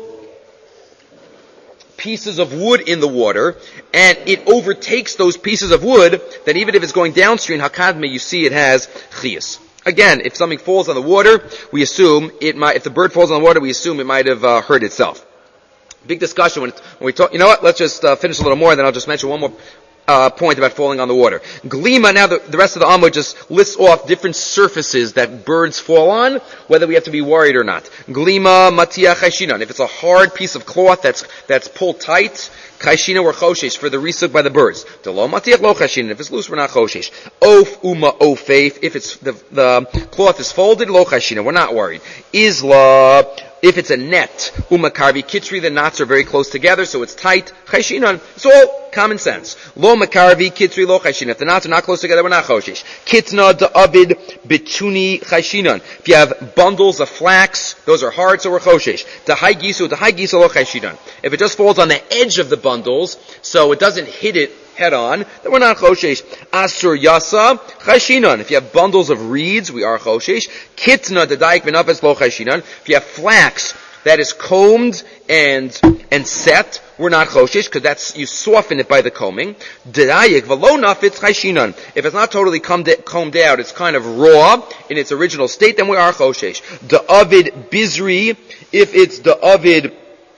pieces of wood in the water and it overtakes those pieces of wood, then even if it's going downstream, hakadme, you see it has chiyas. Again, if something falls on the water, we assume it might, if the bird falls on the water, we assume it might have uh, hurt itself. Big discussion when, when we talk, you know what, let's just uh, finish a little more and then I'll just mention one more uh, point about falling on the water. Glima, now the, the rest of the Amud just lists off different surfaces that birds fall on, whether we have to be worried or not. Glima, matia, chayshinan. If it's a hard piece of cloth that's, that's pulled tight, Chayshina or choshesh for the risuk by the birds. Delo matiach lo chayshina. If it's loose, we're not choshesh. Of uma ofeif. If it's the the cloth is folded, lo chayshina. We're not worried. Isla. If it's a net, uma karvi kitri, the knots are very close together, so it's tight. Chayshinan. It's all common sense. Lo makarvi kitri lo chayshinan. If the knots are not close together, we're not choshesh. Kitna da'avid bituni chayshinan. If you have bundles of flax, those are hard, so we're choshesh. Da'hai gisu, da'hai gisu lo chayshinan. If it just falls on the edge of the bundles, so it doesn't hit it head on, then we're not choshesh. Asur yasa chayshinan. If you have bundles of reeds, we are choshesh. Kitna da'daik v'nafes lo chayshinan. If you have flax that is combed and and set, we're not choshesh, because that's, you soften it by the combing. Da'ayik v'lo nafetz chayshinan. If it's not totally combed, combed out, it's kind of raw in its original state, then we are choshesh. Da'avid bizri. If it's da'avid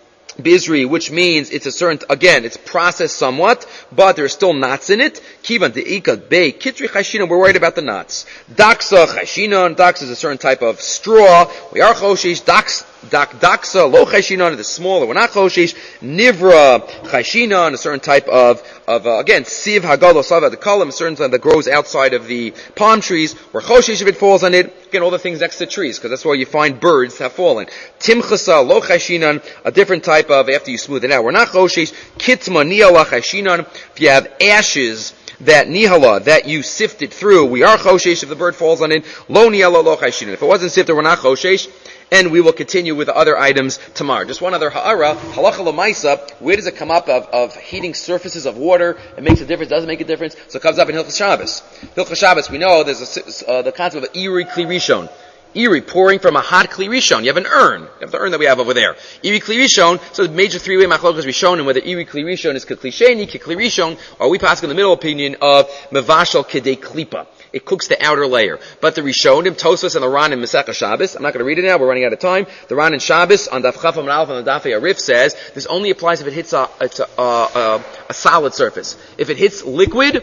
Bizri, which means it's a certain, again, it's processed somewhat, but there's still knots in it. Kivan de'ika bei kitri chayshinan, we're worried about the knots. Daksa chayshinan, dax is a certain type of straw. We are choshesh. Dax, dak, daksa, lo chayshinan, it is smaller, we're not choshesh. Nivra chayshinan, a certain type of, of, uh, again, siv hagalo sava, the column, a certain type that grows outside of the palm trees. We're choshesh if it falls on it. Again, all the things next to trees, because that's where you find birds have fallen. Timchasa, lo chayshinan, a different type of, after you smooth it out, we're not choshesh. Kitma niala chayshinan, if you have ashes that nihala, that you sifted through, we are choshesh if the bird falls on it. Lo niala lo chayshinan. If it wasn't sifted, we're not choshesh. And we will continue with the other items tomorrow. Just one other ha'ara, halacha l'maisa, where does it come up of, of heating surfaces of water? It makes a difference, doesn't make a difference. So it comes up in Hilchos Shabbos. Hilchos Shabbos, we know there's a, uh, the concept of iri kli rishon. Iri, pouring from a hot kli rishon. You have an urn. You have the urn that we have over there. Iri kli rishon, so the major three-way machlokas rishon, and whether iri kli rishon is kli sheni, kli rishon, or we pass in the middle opinion of mevashal kedei klipa. It cooks the outer layer. But the Rishonim, Tosfos and the Ran in Masechah Shabbos, I'm not going to read it now, we're running out of time. The Ran in Shabbos on Daf Chaf Amud Aleph on the Daf Arif says, this only applies if it hits a, it's a, a, a, a solid surface. If it hits liquid,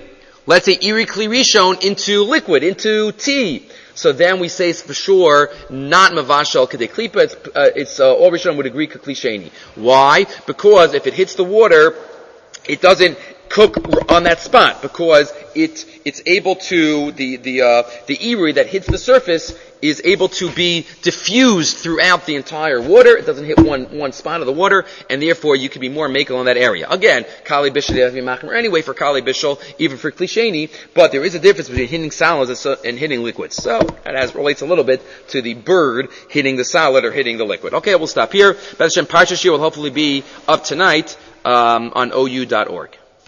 let's say iri kli rishon into liquid, into tea. So then we say it's for sure not mavashal kedei klipa. It's, uh, it's uh, all rishon would agree kli sheni. Why? Because if it hits the water, it doesn't cook on that spot because it it's able to the the uh, the iri that hits the surface is able to be diffused throughout the entire water. It doesn't hit one one spot of the water, and therefore you can be more makel on that area. Again, kali bishul they have to be machmer anyway for kali bishul, even for klisheni. But there is a difference between hitting solids and hitting liquids. So that has relates a little bit to the bird hitting the solid or hitting the liquid. Okay, we'll stop here. B'ez Hashem Parsha Shir will hopefully be up tonight um, on O U dot org.